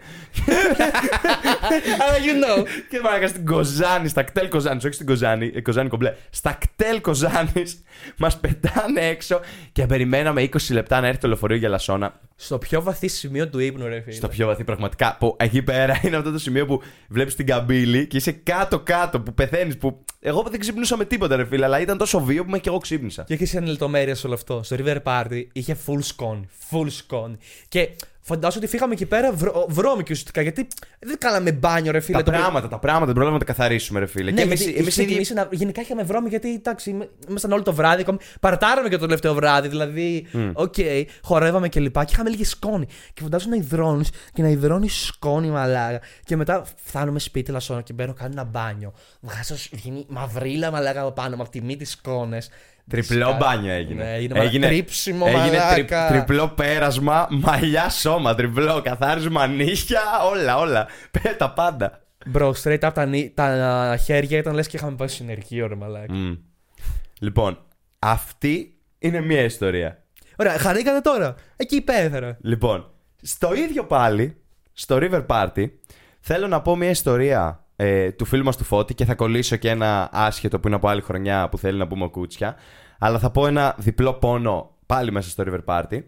Αλλά you know. Και μάλακα στην Κοζάνη, στα κτέλ Κοζάνης, όχι στην Κοζάνη, ε, Κοζάνη κομπλέ. Στα κτέλ Κοζάνης μας πετάνε έξω και περιμέναμε είκοσι λεπτά να έρθει το λεωφορείο για Λασσόνα. Στο πιο βαθύ σημείο του ύπνου, ρε φίλε. Στο πιο βαθύ, πραγματικά. Που εκεί πέρα είναι αυτό το σημείο που βλέπεις την καμπύλη και είσαι κάτω-κάτω, που πεθαίνεις. Που εγώ δεν ξύπνησα με τίποτα, ρε φίλε, αλλά ήταν τόσο βίο που μέχρι και εγώ ξύπνησα. Και έχεις ένα λεπτομέρεια σε όλο αυτό. Στο River Party είχε full scone. Full scone. Και φαντάζομαι ότι φύγαμε εκεί πέρα βρω, βρώμικοι ουσιαστικά. Γιατί δεν κάναμε μπάνιο, ρε φίλε. Τα το πράγματα, τα πράγματα δεν πρόλαβαμε να τα καθαρίσουμε, ρε φίλε. Ναι, και εμείς, εμείς ίδιοι... να... Γενικά είχαμε βρώμη γιατί εντάξει, ήμασταν όλο το βράδυ. Παρατάραμε και το τελευταίο βράδυ. Δηλαδή, οκ, mm. okay, χορεύαμε και λοιπά. Και είχαμε λίγη σκόνη. Και φαντάζομαι να υδρώνει και να υδρώνει σκόνη, μαλάκα. Και μετά φτάνουμε σπίτι, Λασσόνα και μπαίνω, κάνω ένα μπάνιο. Βγάζω, βγαίνει μαυρίλα, μαλάκα από πάνω, από τη μύτη σκόνες. Τριπλό μπάνιο έγινε. Ναι, έγινε, έγινε τρίψιμο, έγινε τρι, μαλάκα. Τριπλό πέρασμα, μαλλιά σώμα, τριπλό, καθάρισμα νύχια, όλα, όλα. Πέτα πάντα. Μπρο, straight up τα, τα χέρια ήταν λες και είχαμε πάει συνεργείο, ρε μαλάκα. Mm. Λοιπόν, αυτή είναι μια ιστορία. Ωραία, χαρήκατε τώρα. Εκεί υπέθερα. Λοιπόν, στο ίδιο πάλι, στο River Party, θέλω να πω μια ιστορία ε, του φίλου μας του Φώτη και θα κολλήσω και ένα άσχετο που είναι από άλλη χρονιά που θέλει να πούμε κούτσια. Αλλά θα πω ένα διπλό πόνο πάλι μέσα στο River Party.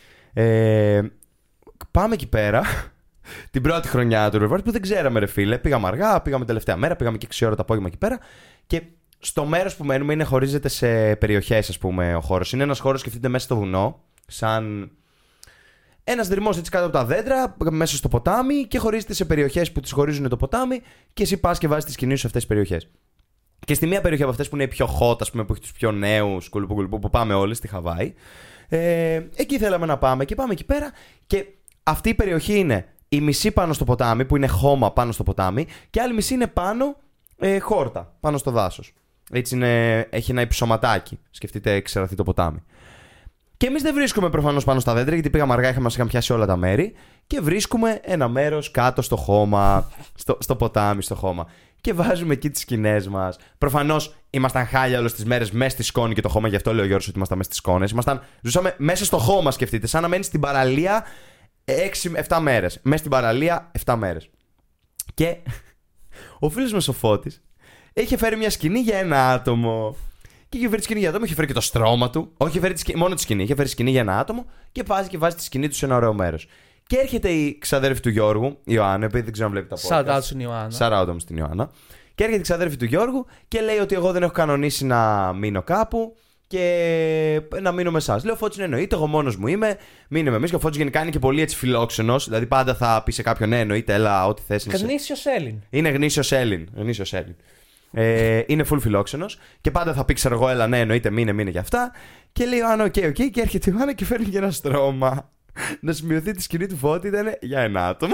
Ε, πάμε εκεί πέρα. Την πρώτη χρονιά του River Party που δεν ξέραμε, ρε φίλε. Πήγαμε αργά, πήγαμε τελευταία μέρα, πήγαμε και έξι ώρα το απόγευμα εκεί πέρα. Και στο μέρος που μένουμε είναι, χωρίζεται σε περιοχές, ας πούμε, ο χώρος. Είναι ένας χώρος, σκεφτείτε, μέσα στο βουνό, σαν ένας δρυμός έτσι κάτω από τα δέντρα, μέσα στο ποτάμι, και χωρίζεται σε περιοχές που τις χωρίζουν το ποτάμι, και εσύ πας και βάζεις τη σκηνή σου σε αυτές τις περιοχές. Και στη μία περιοχή από αυτές που είναι η πιο hot, ας πούμε, που έχει τους πιο νέους, κουλουπού κουλουπού, που πάμε όλοι, στη Χαβάη. Ε, εκεί θέλαμε να πάμε και πάμε εκεί πέρα. Και αυτή η περιοχή είναι η μισή πάνω στο ποτάμι, που είναι χώμα πάνω στο ποτάμι, και άλλη μισή είναι πάνω ε, χόρτα, πάνω στο δάσος. Έτσι είναι, έχει ένα υψωματάκι. Σκεφτείτε, εξεραθεί το ποτάμι. Και εμείς δεν βρίσκουμε προφανώς πάνω στα δέντρα, γιατί πήγαμε αργά, είχαμε, μας είχαν πιάσει όλα τα μέρη. Και βρίσκουμε ένα μέρος κάτω στο χώμα, στο, στο ποτάμι, στο χώμα. Και βάζουμε εκεί τις σκηνές μας. Προφανώς ήμασταν χάλια όλες τις μέρες μέσα στη σκόνη και το χώμα, γι' αυτό λέει ο Γιώργος ότι ήμασταν μέσα στις σκόνες. Ήμασταν, ζούσαμε μέσα στο χώμα, σκεφτείτε, σαν να μένεις στην παραλία έξι εφτά μέρες. Μέσα στην παραλία εφτά μέρες. Και ο φίλος μας ο Φώτης είχε φέρει μια σκηνή για ένα άτομο. Και είχε φέρει τη σκηνή για άτομο, είχε φέρει και το στρώμα του. Όχι, είχε φέρει τη σκηνή, μόνο τη σκηνή. Είχε φέρει σκηνή για ένα άτομο και βάζει και βάζει τη σκηνή του σε ένα ωραίο μέρος. Και έρχεται η ξαδέρφη του Γιώργου, η Ιωάννα, επειδή δεν ξέρω αν βλέπει τα podcast. Shout out στην Ιωάννα. Shout out όμως στην Ιωάννα. Και έρχεται η ξαδέρφη του Γιώργου και λέει ότι εγώ δεν έχω κανονίσει να μείνω κάπου και να μείνω με εσάς. Λέω, Φώτης, ναι, εννοείται, εγώ μόνος μου είμαι, μείνε με εμείς. Και ο Φώτης γενικά είναι και πολύ έτσι φιλόξενος, δηλαδή πάντα θα πει σε κάποιον, ναι, εννοείται, έλα, ό,τι θες. Γνήσιος Έλλην. Είναι γνήσιος Έλλην. Γνήσιος Έλλην. Ε, είναι full φιλόξενος και πάντα θα πει, ξέρω εγώ, έλα, ναι, εννοείται, μείνε, μείνε για αυτά. Και λέει, Άννα, οκ, οκ, και έρχεται η Άννα και φέρνει και ένα στρώμα. Να σημειωθεί, τη σκηνή του Φώτη ήταν για ένα άτομο.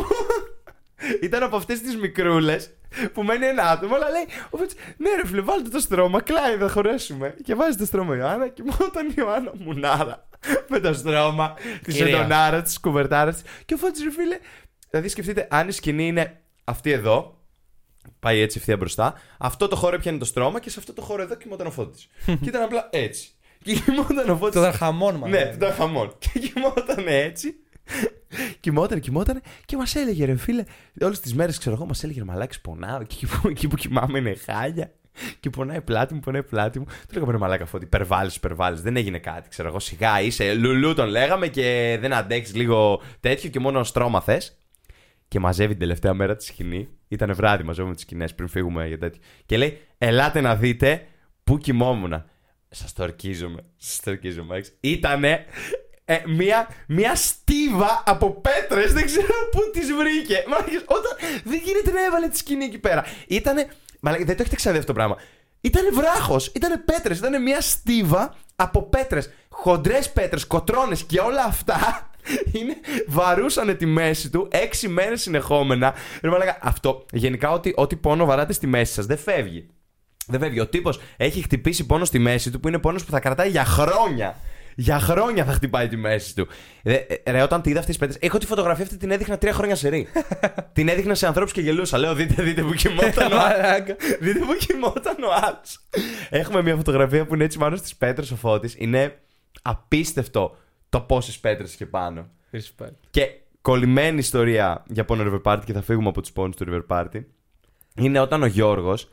Ήταν από αυτές τις μικρούλες που μένει ένα άτομο, αλλά λέει, ο Φώτης, ναι, ρε φίλε, βάλτε το στρώμα, κλάει, θα χωρέσουμε. Και βάζει το στρώμα η Ιωάννα και μόνο όταν η Ιωάννα μουνάρα με το στρώμα, τη εντονάρα, τη κουβερτάρα τη. Και ο Φώτης, ρε φίλε, δηλαδή σκεφτείτε, αν η σκηνή είναι αυτή εδώ, πάει έτσι ευθεία μπροστά, αυτό το χώρο πιάνει το στρώμα και σε αυτό το χώρο εδώ κοιμόταν ο Φώτης. Και ήταν απλά έτσι. Και κοιμόταν ο Φώτης. Το ήταν χαμόν, μάλλον. Ναι, το ήταν χαμόν. Και κοιμόταν έτσι. Κοιμόταν, κοιμόταν και μας έλεγε, ρε φίλε, όλες τις μέρες, ξέρω εγώ, μας έλεγε, ρε μαλάκης, πονάω. Και εκεί που, εκεί που κοιμάμαι είναι χάλια. Και πονάει πλάτη μου, πονάει πλάτη μου. Του λέγαμε, ρε μαλάκα, Φώτη, υπερβάλλεις, υπερβάλλεις. Δεν έγινε κάτι, ξέρω εγώ, σιγά είσαι. Λουλού τον λέγαμε και δεν αντέξεις λίγο τέτοιο και μόνο στρώμα θες. Και μαζεύει την τελευταία μέρα τη σκηνή. Ήταν βράδυ, μαζεύουμε τις σκηνές πριν φύγουμε για τέτοιο. Και λέει, ελάτε να δείτε πού κοιμόμουν. Σας το ορκίζομαι. Σας το ορκίζομαι. Ήτανε ε, μια, μια στίβα από πέτρες. Δεν ξέρω πού τις βρήκε. Μαλάκες, όταν δεν γίνεται να έβαλε τη σκηνή εκεί πέρα. Ήτανε. Μαλάκες, δεν το έχετε ξαναδεί αυτό το πράγμα. Ήτανε βράχος. Ήτανε πέτρες. Ήτανε μια στίβα από πέτρες. Χοντρές πέτρες, κοτρώνες και όλα αυτά. Είναι, βαρούσανε τη μέση του έξι μέρες συνεχόμενα. Ρε μαλάκα, αυτό γενικά, ό,τι, ό,τι πόνο βαράτε στη μέση σας δεν φεύγει. Δεν φεύγει. Ο τύπος έχει χτυπήσει πόνο στη μέση του που είναι πόνος που θα κρατάει για χρόνια. Για χρόνια θα χτυπάει τη μέση του. Ρε, ρε όταν τη είδα αυτές τις πέτρες. Έχω τη φωτογραφία αυτή, την έδειχνα τρία χρόνια σε ρί. Την έδειχνα σε ανθρώπους και γελούσα. Λέω, δείτε, δείτε που κοιμόταν ο άλλος. Δείτε που κοιμόταν ο άλλος. Έχουμε μια φωτογραφία που είναι έτσι πάνω στις πέτρες ο Φώτης. Είναι απίστευτο το πόσες πέτρες είχε πάνω. Respect. Και κολλημένη ιστορία για πόνο River Party, και θα φύγουμε από τους πόνους του River Party, είναι όταν ο Γιώργος.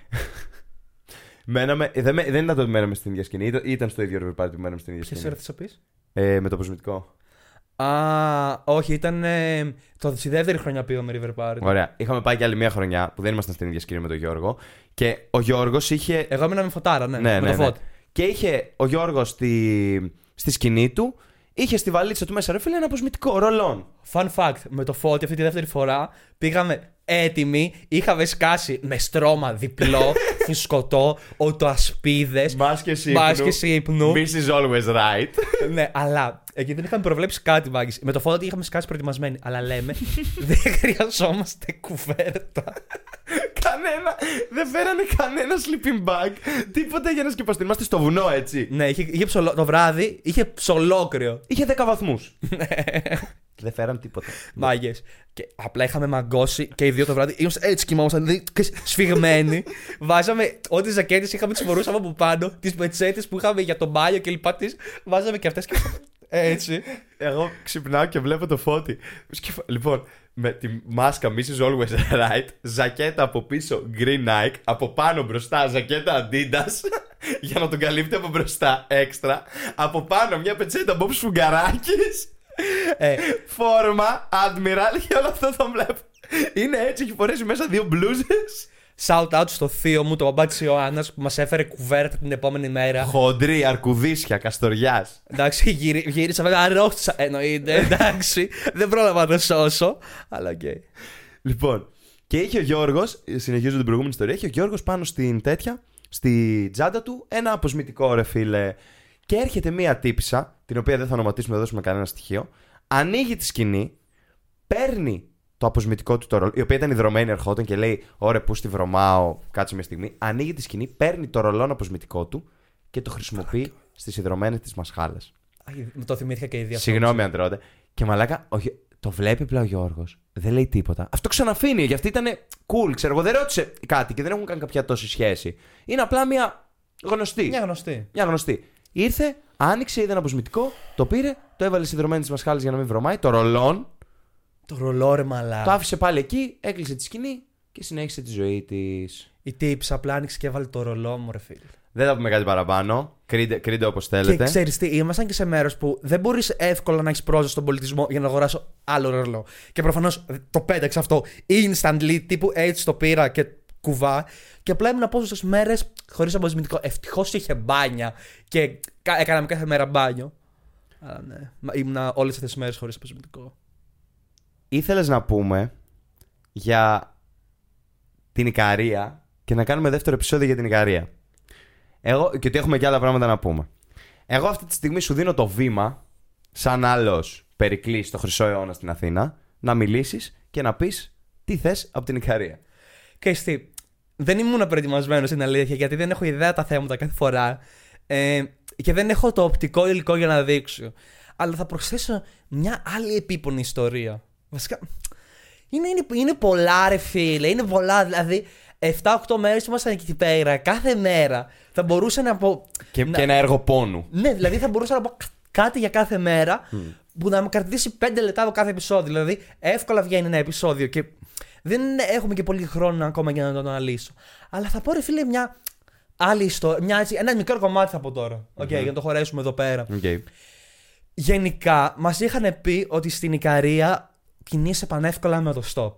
μέναμε, δεν, δεν ήταν το ότι μέναμε στην ίδια σκηνή, ήταν, ήταν στο ίδιο River Party που μέναμε στην ίδια σκηνή. Ποιος έρθεις να πεις? Ε, με το αποσμητικό. Α, όχι, ήταν ε, το, στη δεύτερη χρονιά πήγαμε River Party. Ωραία. Είχαμε πάει και άλλη μια χρονιά που δεν ήμασταν στην ίδια σκηνή με τον Γιώργο. Και ο Γιώργος είχε. Εγώ έμεινα με φωτάρα, ναι. ναι, με ναι, το ναι. φώτι. Και είχε ο Γιώργος στη, στη σκηνή του, είχε στη βαλίτσα του μέσα, ρε φίλε, ένα αποσμητικό ρολόν. Fun fact, με το φώτι αυτή τη δεύτερη φορά πήγαμε έτοιμοι, είχαμε σκάσει με στρώμα διπλό, φουσκωτό, οτοασπίδες, Μάσκες ύπνου. This is always right. Ναι, αλλά εκεί δεν είχαμε προβλέψει κάτι, μάγκες. Με το φώτι είχαμε σκάσει προετοιμασμένοι. Αλλά λέμε, δεν χρειαζόμαστε κουβέρτα. Κανένα. Δεν φέρανε κανένα sleeping bag. Τίποτα για να σκεπαστούν. Είμαστε στο βουνό, έτσι. Ναι, είχε, είχε ψολό, το βράδυ είχε ψολόκριο. Είχε δέκα βαθμούς. Δεν φέραν τίποτα. Μάγκες. Και απλά είχαμε μαγκώσει και οι δύο το βράδυ. Είμαστε έτσι κοιμόμασταν, δηλαδή σφιγμένοι. Βάζαμε ό,τι ζακέτες είχαμε, τις φορούσαμε από πάνω. Τις πετσέτες που είχαμε για το μπάνιο και λοιπά τις. Βάζαμε και αυτές και. Έτσι. Εγώ ξυπνάω και βλέπω το Φώτη. Λοιπόν, με τη μάσκα missus Always Right, ζακέτα από πίσω Green Nike, από πάνω μπροστά ζακέτα Adidas, για να τον καλύπτει από μπροστά έξτρα. Από πάνω μια πετσέτα Bob Σφουγγαράκης, ε, φόρμα Admiral, και όλο αυτό το βλέπω. Είναι έτσι, έχει φορέσει μέσα δύο μπλούζες. Shout out στο θείο μου, το μπαμπά της Ιωάννας, που μας έφερε κουβέρτα την επόμενη μέρα. Χοντρή, αρκουδίσια, Καστοριάς. Εντάξει, γύρι, γύρισα βέβαια, αρρώστησα. Εννοείται, εντάξει. Δεν πρόλαβα να το σώσω. Αλλά οκ. Okay. Λοιπόν, και είχε ο Γιώργος, συνεχίζω την προηγούμενη ιστορία, είχε ο Γιώργος πάνω στην τέτοια, στη τσάντα του, ένα αποσμητικό, ρε φίλε. Και έρχεται μία τύπισσα, την οποία δεν θα ονοματίσουμε, δεν δώσουμε κανένα στοιχείο, ανοίγει τη σκηνή, παίρνει το αποσμητικό του το ρολόι, η οποία ήταν ιδρωμένη, ερχόταν και λέει: Ωρε, πού στη βρωμάω, κάτσε μια στιγμή. Ανοίγει τη σκηνή, παίρνει το ρολόν αποσμητικό του και το χρησιμοποιεί στις ιδρωμένες της μασχάλες. Με το θυμήθηκα και η ίδια. Συγγνώμη, Αντρότε. Και μαλάκα, όχι, το βλέπει πλέον ο Γιώργος, δεν λέει τίποτα. Αυτό ξαναφύνει, γιατί ήταν cool, ξέρω εγώ, δεν ρώτησε κάτι και δεν έχουν κάνει κάποια τόση σχέση. Είναι απλά μια γνωστή. Μια γνωστή. Μια γνωστή. Ήρθε, άνοιξε, είδε ένα αποσμητικό, το πήρε, το έβαλε στις ιδρωμένες της μασχάλες για να μην βρωμάει, το ρολόν. Το ρολό, ρε μαλά. Το άφησε πάλι εκεί, έκλεισε τη σκηνή και συνέχισε τη ζωή της. Η τύψη απλά άνοιξε και έβαλε το ρολό μου, ρε φίλε. Δεν θα πούμε κάτι παραπάνω. Κρίντε, κρίντε όπως θέλετε. Και ξέρεις τι, ήμασταν και σε μέρος που δεν μπορείς εύκολα να έχεις πρόσβαση στον πολιτισμό για να αγοράσω άλλο ρολό. Και προφανώς το πέταξα αυτό instantly, τύπου έτσι το πήρα και κουβά. Και απλά ήμουν πόσες μέρες χωρίς αποσμητικό. Ευτυχώς είχε μπάνια και έκαναμε κάθε μέρα μπάνιο. Αλλά ναι, ήμουν όλες αυτές τις μέρες χωρίς αποσμητικό. Ήθελες να πούμε για την Ικαρία και να κάνουμε δεύτερο επεισόδιο για την Ικαρία. Εγώ, και ότι έχουμε και άλλα πράγματα να πούμε. Εγώ αυτή τη στιγμή σου δίνω το βήμα, σαν άλλος Περικλής στο Χρυσό Αιώνα στην Αθήνα, να μιλήσεις και να πεις τι θες από την Ικαρία. Και τι, δεν ήμουν προετοιμασμένος στην αλήθεια, γιατί δεν έχω ιδέα τα θέματα κάθε φορά ε, και δεν έχω το οπτικό υλικό για να δείξω. Αλλά θα προσθέσω μια άλλη επίπονη ιστορία. Βασικά, είναι, είναι, είναι πολλά, ρε φίλε, είναι πολλά. Δηλαδή, εφτά οκτώ μέρες ήμασταν εκεί πέρα, κάθε μέρα. Θα μπορούσα να πω. Και, να... και ένα έργο πόνου. Ναι, δηλαδή θα μπορούσα να πω κάτι για κάθε μέρα mm. που να με κρατήσει πέντε λεπτά από κάθε επεισόδιο. Δηλαδή, εύκολα βγαίνει ένα επεισόδιο και δεν έχουμε και πολύ χρόνο ακόμα για να το αναλύσω. Αλλά θα πω, ρε φίλε, μια άλλη ιστορία. Μια, έτσι, ένα μικρό κομμάτι θα πω τώρα. Okay, mm-hmm. Για να το χωρέσουμε εδώ πέρα. Okay. Γενικά, μας είχαν πει ότι στην Ικαρία κινείσαι πανεύκολα με το stop.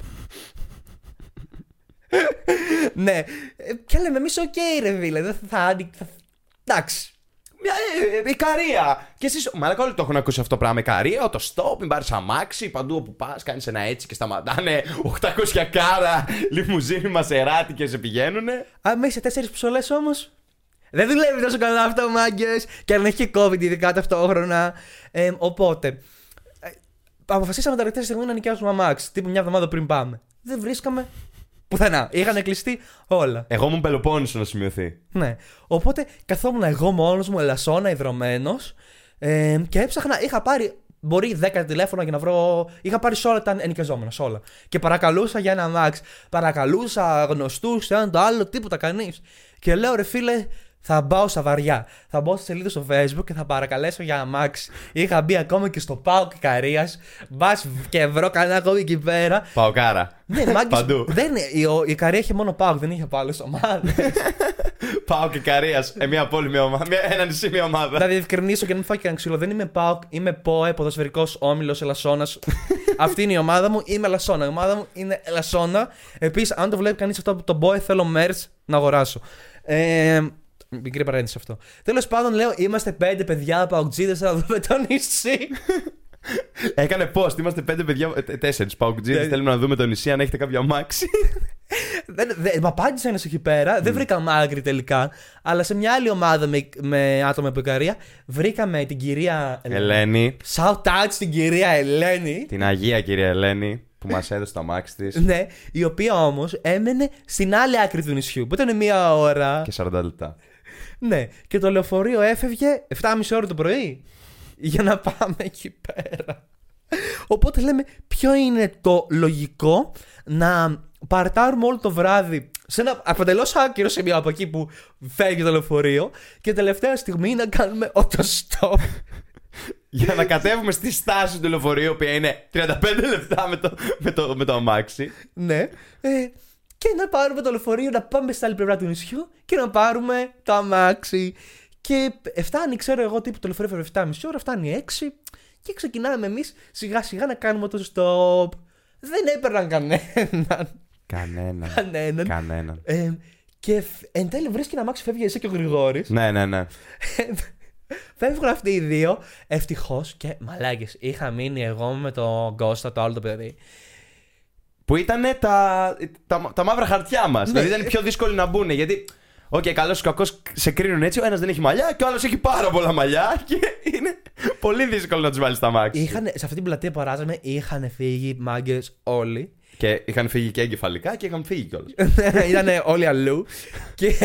Ναι. Και λέμε εμείς οκ, ρε φίλε. Δεν θα. Εντάξει. Μια ε, Ικαρία! Και εσείς, μαλάκα, όλοι το έχουν ακούσει αυτό το πράγμα. Ικαρία, το stop, μην πάρεις αμάξι, παντού όπου πας, κάνεις ένα έτσι και σταματάνε οκτακόσια κάρα, λιμουζίνι, μασεράτι και σε πηγαίνουνε. Α, μέσα σε τέσσερις ψωλές όμως. Δεν δουλεύει τόσο καλά αυτό, μάγκες. Και αν έχει COVID, ειδικά ταυτόχρονα. Ε, οπότε, ε, αποφασίσαμε τα τελευταία στιγμή να νοικιάσουμε αμάξι. Τύπου μια εβδομάδα πριν πάμε. Δεν βρίσκαμε πουθενά. Είχαν κλειστεί όλα. Εγώ ήμουν Πελοπόννησο να σημειωθεί. Ναι. Οπότε καθόμουν εγώ μόνος μου, ελασσόνα, ιδρωμένος. Ε, και έψαχνα, είχα πάρει. Μπορεί δέκα τηλέφωνα για να βρω. Είχα πάρει σε όλα τα ενοικιαζόμενα, σε όλα. Και παρακαλούσα για ένα αμάξι. Παρακαλούσα γνωστούς, ένα το άλλο, τίποτα κανείς. Και λέω, ρε φίλε, θα πάω στα βαριά. Θα μπω στη σελίδα στο Facebook και θα παρακαλέσω για αμάξι. Είχα μπει ακόμα και στο ΠΑΟΚ Ικαρίας. Μπα και βρω κανένα ακόμη εκεί πέρα. Παοκάρα. Ναι, μάγκες, Παντού. δεν, η, η Ικαρία είχε μόνο ΠΑΟΚ, δεν είχε άλλες ομάδες. ΠΑΟΚ Ικαρίας. Ε, μια πόλη, μια ομάδα. Μια, ένα νησί, μια ομάδα. Να διευκρινίσω και να μην φάω και ένα ξύλο. Δεν είμαι ΠΑΟΚ, είμαι ΠΟΕ, ποδοσφαιρικός όμιλος Ελασσόνας. Αυτή είναι η ομάδα μου, είμαι Ελασσόνα. Η ομάδα μου είναι Ελασσόνα. Επίσης, αν το βλέπει κανείς αυτό από τον ΠΟΕ, θέλω merch να αγοράσω. Ε, Μικρή παρένθεση αυτό. Τέλος πάντων, λέω, είμαστε πέντε παιδιά παουτζίδες να δούμε το νησί. Έκανε post, είμαστε πέντε παιδιά, τέσσερις παουτζίδες. Θέλουμε να δούμε το νησί αν έχετε κάποιο αμάξι. Δεν, δεν, μ' απάντησε ένας εκεί πέρα. Mm. Δεν βρήκαμε άκρη τελικά. Αλλά σε μια άλλη ομάδα με, με άτομα από Ικαρία βρήκαμε την κυρία Ελένη. Shout out στην κυρία Ελένη. Την Αγία κυρία Ελένη που μας έδωσε το αμάξι της. Ναι, η οποία όμως έμενε στην άλλη άκρη του νησιού που ήταν μία ώρα. Και σαράντα λεπτά. Ναι, και το λεωφορείο έφευγε επτά και μισή ώρα το πρωί για να πάμε εκεί πέρα. Οπότε λέμε, ποιο είναι το λογικό να παρτάρουμε όλο το βράδυ σε ένα απαντελώς άκυρο σημείο από εκεί που φεύγει το λεωφορείο και τελευταία στιγμή να κάνουμε autostop. Για να κατέβουμε στη στάση του λεωφορείου, που είναι τριάντα πέντε λεπτά με το, με το, με το αμάξι. Ναι. Ε, και να πάρουμε το λεωφορείο, να πάμε στην άλλη πλευρά του νησιού και να πάρουμε το αμάξι. Και φτάνει, ξέρω εγώ, τύπου το λεωφορείο έφερε επτά και μισή ώρα, φτάνει έξι και ξεκινάμε εμείς σιγά σιγά να κάνουμε το stop. Δεν έπαιρναν κανέναν. Κανέναν. Κανέναν. Κανέναν. Ε, και εν τέλει βρίσκει ένα αμάξι, φεύγει εσύ και ο Γρηγόρης. Ναι, ναι, ναι. Φεύγουν αυτοί οι δύο. Ευτυχώς και μαλάκες. Είχα μείνει εγώ με τον Κώστα, το άλλο το παιδί. Που ήταν τα, τα, τα μαύρα χαρτιά μας. Ναι. Δηλαδή ήταν πιο δύσκολο να μπουν. Γιατί, οκ, okay, καλός ή κακός σε κρίνουν έτσι. Ο ένας δεν έχει μαλλιά και ο άλλος έχει πάρα πολλά μαλλιά. Και είναι πολύ δύσκολο να τους βάλεις στα μάξι. Είχαν, σε αυτή την πλατεία που αράζαμε, είχαν φύγει μάγκες όλοι. Και είχαν φύγει και εγκεφαλικά και είχαν φύγει κιόλας. Ήταν όλοι αλλού. Και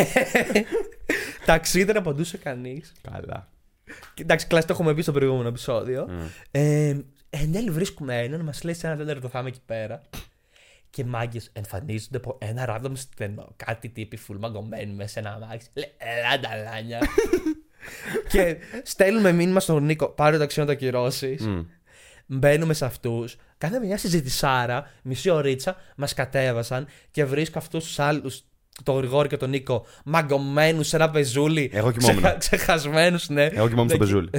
ταξίδι δεν απαντούσε κανείς. Καλά. Εντάξει, κλασικά το έχουμε πει στο προηγούμενο επεισόδιο. Mm. Ε, εν τέλει βρίσκουμε έναν, μας λέει σε ένα τέταρτο θα είμαι εκεί πέρα. Και μάγκες εμφανίζονται από ένα random στενό. Κάτι τύποι φουλ μαγκωμένοι μέσα σε ένα αμάξι. Λέει, ελά νταλάνια. Και στέλνουμε μήνυμα στον Νίκο, πάρε το ταξί να το ακυρώσεις. Mm. Μπαίνουμε σε αυτούς. Κάναμε μια συζητησάρα, μισή ωρίτσα, μας κατέβασαν και βρίσκω αυτούς τους άλλους, τον Γρηγόρη και τον Νίκο, μαγκωμένους σε ένα πεζούλι. Εγώ κοιμόμουν. Ξεχα... Ξεχασμένους, ναι. Εγώ κοιμόμουν στο πεζούλι.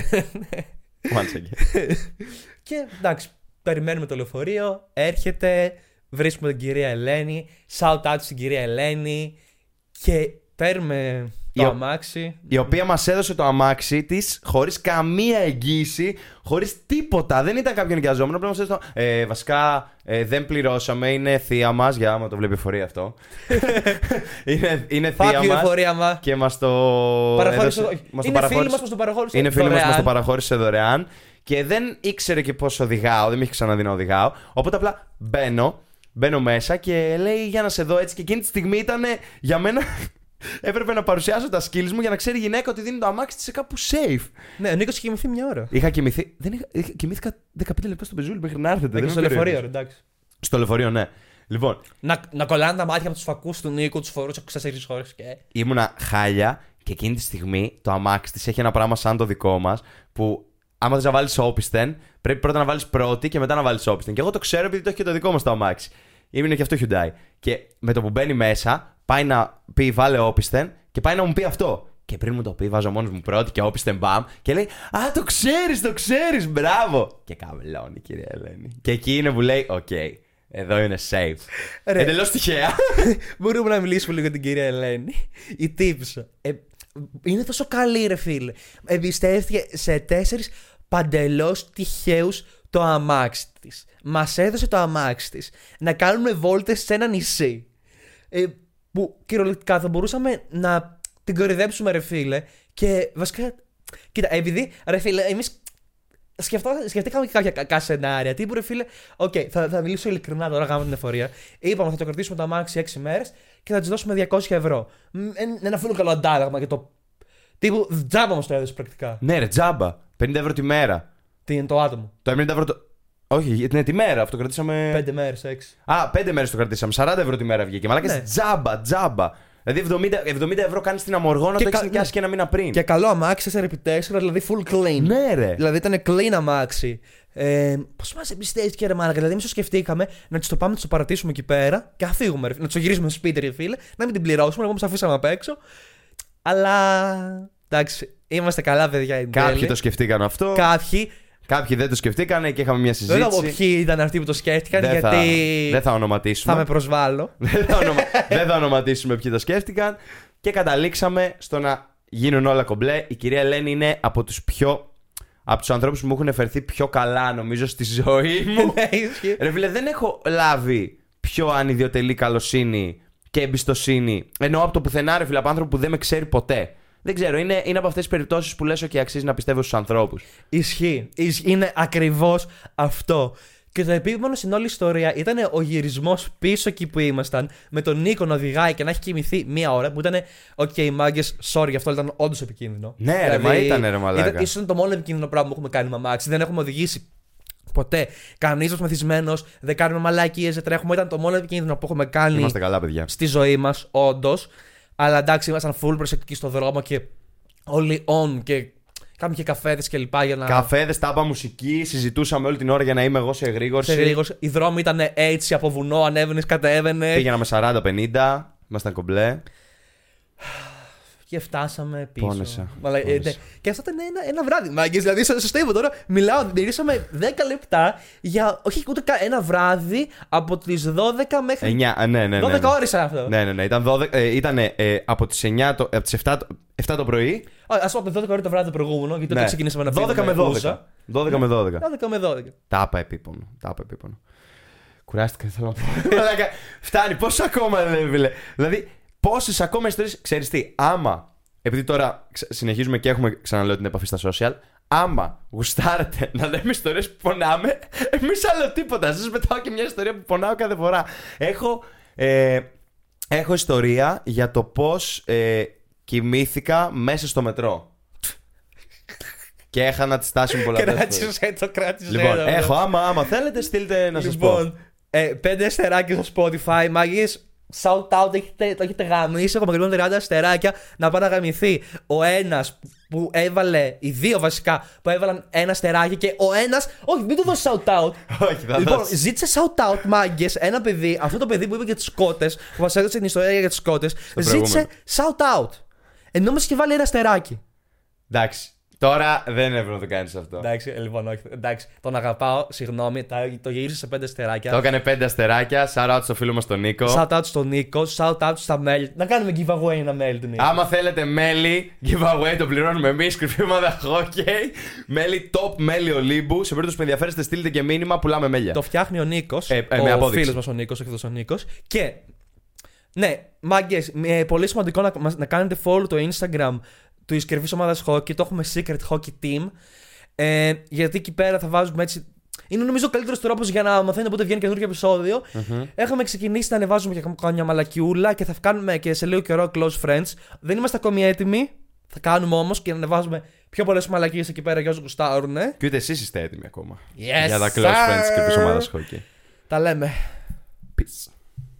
Και εντάξει, περιμένουμε το λεωφορείο, έρχεται, βρίσκουμε την κυρία Ελένη, shout out στην κυρία Ελένη και παίρνουμε το η αμάξι. Η οποία μας έδωσε το αμάξι της χωρίς καμία εγγύηση, χωρίς τίποτα. Δεν ήταν κάποιον ενοικιαζόμενο. Πρέπει να μας έδωσε το... ε, βασικά ε, δεν πληρώσαμε. Είναι θεία μας. Για άμα το βλέπει η εφορία αυτό. είναι είναι θεία μας. Εφορία μα. Και μας το παραχώρησε. Έδωσε, μας είναι το φίλοι μας που το παραχώρησε. Είναι φίλοι μας που μας το παραχώρησε δωρεάν. Και δεν ήξερε και πώς οδηγάω. Δεν με είχε ξαναδεί να οδηγάω. Οπότε απλά μπαίνω. Μπαίνω μέσα και λέει για να σε δω έτσι. Και εκείνη τη στιγμή ήταν για μένα. Έπρεπε να παρουσιάσω τα skills μου για να ξέρει η γυναίκα ότι δίνει το αμάξι της σε κάπου safe. Ναι, ο Νίκος είχε κοιμηθεί μια ώρα. Είχα κοιμηθεί. Δεν είχα, είχα, κοιμήθηκα δεκαπέντε λεπτά στο πεζούλι μέχρι να έρθετε. Δεν στο λεωφορείο, εντάξει. Στο λεωφορείο, ναι. Λοιπόν. Να, να κολλάνε τα μάτια από τους φακούς του Νίκου, τους φορούς σε τέσσερις ώρες και. Ήμουνα χάλια και εκείνη τη στιγμή το αμάξι της έχει ένα πράγμα σαν το δικό μας που. Άμα θες να βάλεις όπισθεν, πρέπει πρώτα να βάλεις πρώτη και μετά να βάλεις όπισθεν. Και εγώ το ξέρω επειδή το έχει και το δικό μας το αμάξι. Ήμουν και αυτό Hyundai. Και με το που μπαίνει μέσα, πάει να πει βάλε όπισθεν και πάει να μου πει αυτό. Και πριν μου το πει, βάζω μόνος μου πρώτη και όπισθεν μπαμ. Και λέει, α, το ξέρεις, το ξέρεις, μπράβο. Και καβλώνει, κυρία Ελένη. Και εκεί είναι που λέει, οκ, okay, εδώ είναι safe. Εντελώς τυχαία. Μπορούμε να μιλήσουμε λίγο για την κυρία Ελένη. Η τύψα. Ε, είναι τόσο καλή, ρε φίλε. Εμπιστεύτηκε σε τέσσερις παντελώς τυχαίους το αμάξι της. Μας έδωσε το αμάξι της να κάνουμε βόλτες σε ένα νησί. Ε, που κυριολεκτικά θα μπορούσαμε να την κορυδέψουμε, ρε φίλε. Και βασικά. Κοίτα, επειδή ρε φίλε, εμείς σκεφτήκαμε και κάποια κακά σενάρια. Τύπου ρε φίλε, οκ, okay, θα, θα μιλήσω ειλικρινά τώρα, γάμω την εφορία. Είπαμε θα το κρατήσουμε το αμάξι έξι μέρες και θα της δώσουμε διακόσια ευρώ. Ένα φίλο καλό αντάλλαγμα για το. Τύπου τζάμπα μας το έδωσε πρακτικά. Ναι, ρε, τζάμπα. πενήντα ευρώ τη μέρα. Τι είναι το άτομο. Το πενήντα ευρώ. Το... Όχι, ναι, τη μέρα. Αυτό κρατήσαμε. Πέντε μέρες, έξι. Α, πέντε μέρες το κρατήσαμε. σαράντα ευρώ τη μέρα βγήκε. Μαλάκα Ναι. τζάμπα, τζάμπα. Δηλαδή εβδομήντα, εβδομήντα ευρώ κάνει την αμοργό να το κα- έχει νοικιάσει και ένα μήνα πριν. Και καλό αμάξι, τέσσερα επί τέσσερα, δηλαδή full clean. Ναι, ρε. Δηλαδή ήταν clean αμάξι. Ε, Πώ μα εμπιστεύτηκε ρε μάλακα. Δηλαδή, εμεί το σκεφτήκαμε να τη το πάμε, να τη το παρατήσουμε εκεί πέρα και να φύγουμε. Ρε, να τη το γυρίσουμε στο σπίτι, ρε φίλε, να μην την πληρώσουμε, να μα αφήσαμε απ' έξω. Αλλά. Εντάξει, είμαστε καλά παιδιά. εν Κάποιοι τέλει. το σκεφτήκαν αυτό. Κάποιοι. Κάποιοι δεν το σκεφτήκανε και είχαμε μια Δεν θα πω συζήτηση. ποιοι ήταν αυτοί που το σκέφτηκαν, Δεν γιατί. θα, δεν θα θα ονοματίσουμε. με προσβάλλω. δεν, θα ονομα... δεν θα ονοματίσουμε ποιοι το σκέφτηκαν. Και καταλήξαμε στο να γίνουν όλα κομπλέ. Η κυρία Ελένη είναι από τους πιο. Από τους ανθρώπους που μου έχουν φερθεί πιο καλά, νομίζω, στη ζωή μου. Ναι, ισχύει. Ρε φίλε, δεν έχω λάβει πιο ανιδιοτελή καλοσύνη και εμπιστοσύνη. Εννοώ από το πουθενά, ρε φίλε, από άνθρωπο που δεν με ξέρει ποτέ. Δεν ξέρω, είναι, είναι από αυτές τις περιπτώσεις που λες: OK, αξίζει να πιστεύω στους ανθρώπους. Ισχύει. Ισχύει. Είναι ακριβώς αυτό. Και το επίπεδο στην όλη ιστορία ήταν ο γυρισμός πίσω εκεί που ήμασταν, με τον Νίκο να οδηγάει και να έχει κοιμηθεί μία ώρα, που ήταν. Οκ, okay, μάγκες, sorry, γι' αυτό ήταν όντως επικίνδυνο. Ναι, ρε, μα ήταν, ρε, μαλάκα. Ήταν, ίσως ήταν το μόνο επικίνδυνο πράγμα που έχουμε κάνει με αμάξι. Δεν έχουμε οδηγήσει ποτέ. Κανείς μας μεθυσμένος, δεν κάνουμε μαλακίες, δεν τρέχουμε. Ήταν το μόνο επικίνδυνο που έχουμε κάνει Είμαστε καλά, παιδιά. στη ζωή μας, όντως. Αλλά εντάξει, ήμασταν full προσεκτικοί στο δρόμο και όλοι on και κάνουμε και καφέδες και λοιπά για να. Καφέδες, τάπα μουσική, συζητούσαμε όλη την ώρα για να είμαι εγώ σε εγρήγορση. Σε γρήγορση. Οι δρόμοι ήταν έτσι από βουνό, ανέβαινε, κατέβαινε. Πήγαινα με σαράντα πενήντα, ήμασταν κομπλέ. Και φτάσαμε πίσω. Πόνεσα. Μαλα- ε, Πόνεσα. ναι. Και αυτό ήταν ένα, ένα βράδυ. Μάγκες, δηλαδή, σα το είπα τώρα, μιλάω, μιλήσαμε δέκα λεπτά για. Όχι ούτε καν ένα βράδυ από τις δώδεκα μέχρι. εννιά, ναι, ναι, ναι. ναι. δώδεκα ώρες ήταν αυτό. Ναι, ναι, ναι. Ήταν, δώδεκα, ε, ήταν ε, από τις εννιά το, από τις εφτά, το- εφτά το πρωί. Α πούμε δώδεκα ώρες το βράδυ το προηγούμενο, γιατί Ναι. τότε ξεκινήσαμε να δώδεκα με πίνουμε δώδεκα. ούζα. δώδεκα με δώδεκα. δώδεκα με δώδεκα. Τάπα επίπονο. Τάπα επίπονο. Κουράστηκα, θέλω να πω. Μαλάκα, φτάνει. Πόσο ακόμα, ρε φίλε. Δηλαδή, πόσες ακόμα ιστορίες. Ξέρεις τι, άμα. Επειδή τώρα ξε- συνεχίζουμε και έχουμε ξαναλέω την επαφή στα social. Άμα γουστάρετε να λέμε ιστορίες που πονάμε, εμείς άλλο τίποτα. Σας πετάω και μια ιστορία που πονάω κάθε φορά. Έχω, ε, έχω ιστορία για το πώς ε, κοιμήθηκα μέσα στο μετρό. Και έχανα τη στάση μου πολλά φορές. Κράτησε το, κράτησε. Λοιπόν, έχω, άμα, άμα θέλετε, στείλτε να σας πω. Λοιπόν, ε, πέντε αστεράκια στο Spotify, μάγες. Shout out, έχετε, το έχετε γαμίσει. Έχουμε γραμμένο τριάντα αστεράκια να πάει να γαμηθεί. Ο ένας που έβαλε, οι δύο βασικά που έβαλαν ένα αστεράκι και ο ένας. Όχι, μην του δώσει shout out. Όχι, θα Λοιπόν, δώσει. ζήτησε shout out, μάγκες. Ένα παιδί, αυτό το παιδί που είπε για τις σκότες, που μας έδωσε την ιστορία για τις σκότες, ζήτησε shout out. Ενώ μας είχε βάλει ένα αστεράκι. Εντάξει, τώρα δεν έπρεπε να το κάνεις αυτό. Εντάξει, ε, λοιπόν, όχι. Εντάξει, τον αγαπάω, συγγνώμη, τα- το γύρισε σε πέντε αστεράκια. Το έκανε πέντε αστεράκια. Shout out στο φίλο μας τον Νίκο. Shout out στον Νίκο, shout out στα μέλη. Να κάνουμε giveaway ένα μέλη του Νίκο. Άμα θέλετε μέλι, giveaway το πληρώνουμε εμείς. Κρυφή ομάδα hockey. Μέλι, top μέλι Ολύμπου. Σε περίπτωση που ενδιαφέρεστε, στείλτε και μήνυμα. Πουλάμε μέλια. Το φτιάχνει ο Νίκο. Ε, ε, με ο απόδειξη. φίλο μα ο Νίκο, εκτό ο Νίκο. Και. Ναι, μάγκες, ε, πολύ σημαντικό να, μας- να κάνετε follow το Instagram του Κρυφή ομάδα hockey. Το έχουμε secret hockey team. Ε, γιατί εκεί πέρα θα βάζουμε έτσι. Είναι νομίζω ο καλύτερο τρόπο για να μαθαίνετε πότε βγαίνει καινούργιο επεισόδιο. Mm-hmm. Έχουμε ξεκινήσει να ανεβάζουμε και κάνουμε μαλακιούλα και θα κάνουμε και σε λίγο καιρό close friends. Δεν είμαστε ακόμη έτοιμοι. Θα κάνουμε όμω και να ανεβάζουμε πιο πολλέ μαλακίες εκεί πέρα για όσου γουστάρουν. Και ούτε εσείς είστε έτοιμοι ακόμα. Yes, για τα close sir. friends της Κρυφής ομάδας hockey. Τα λέμε. Peace.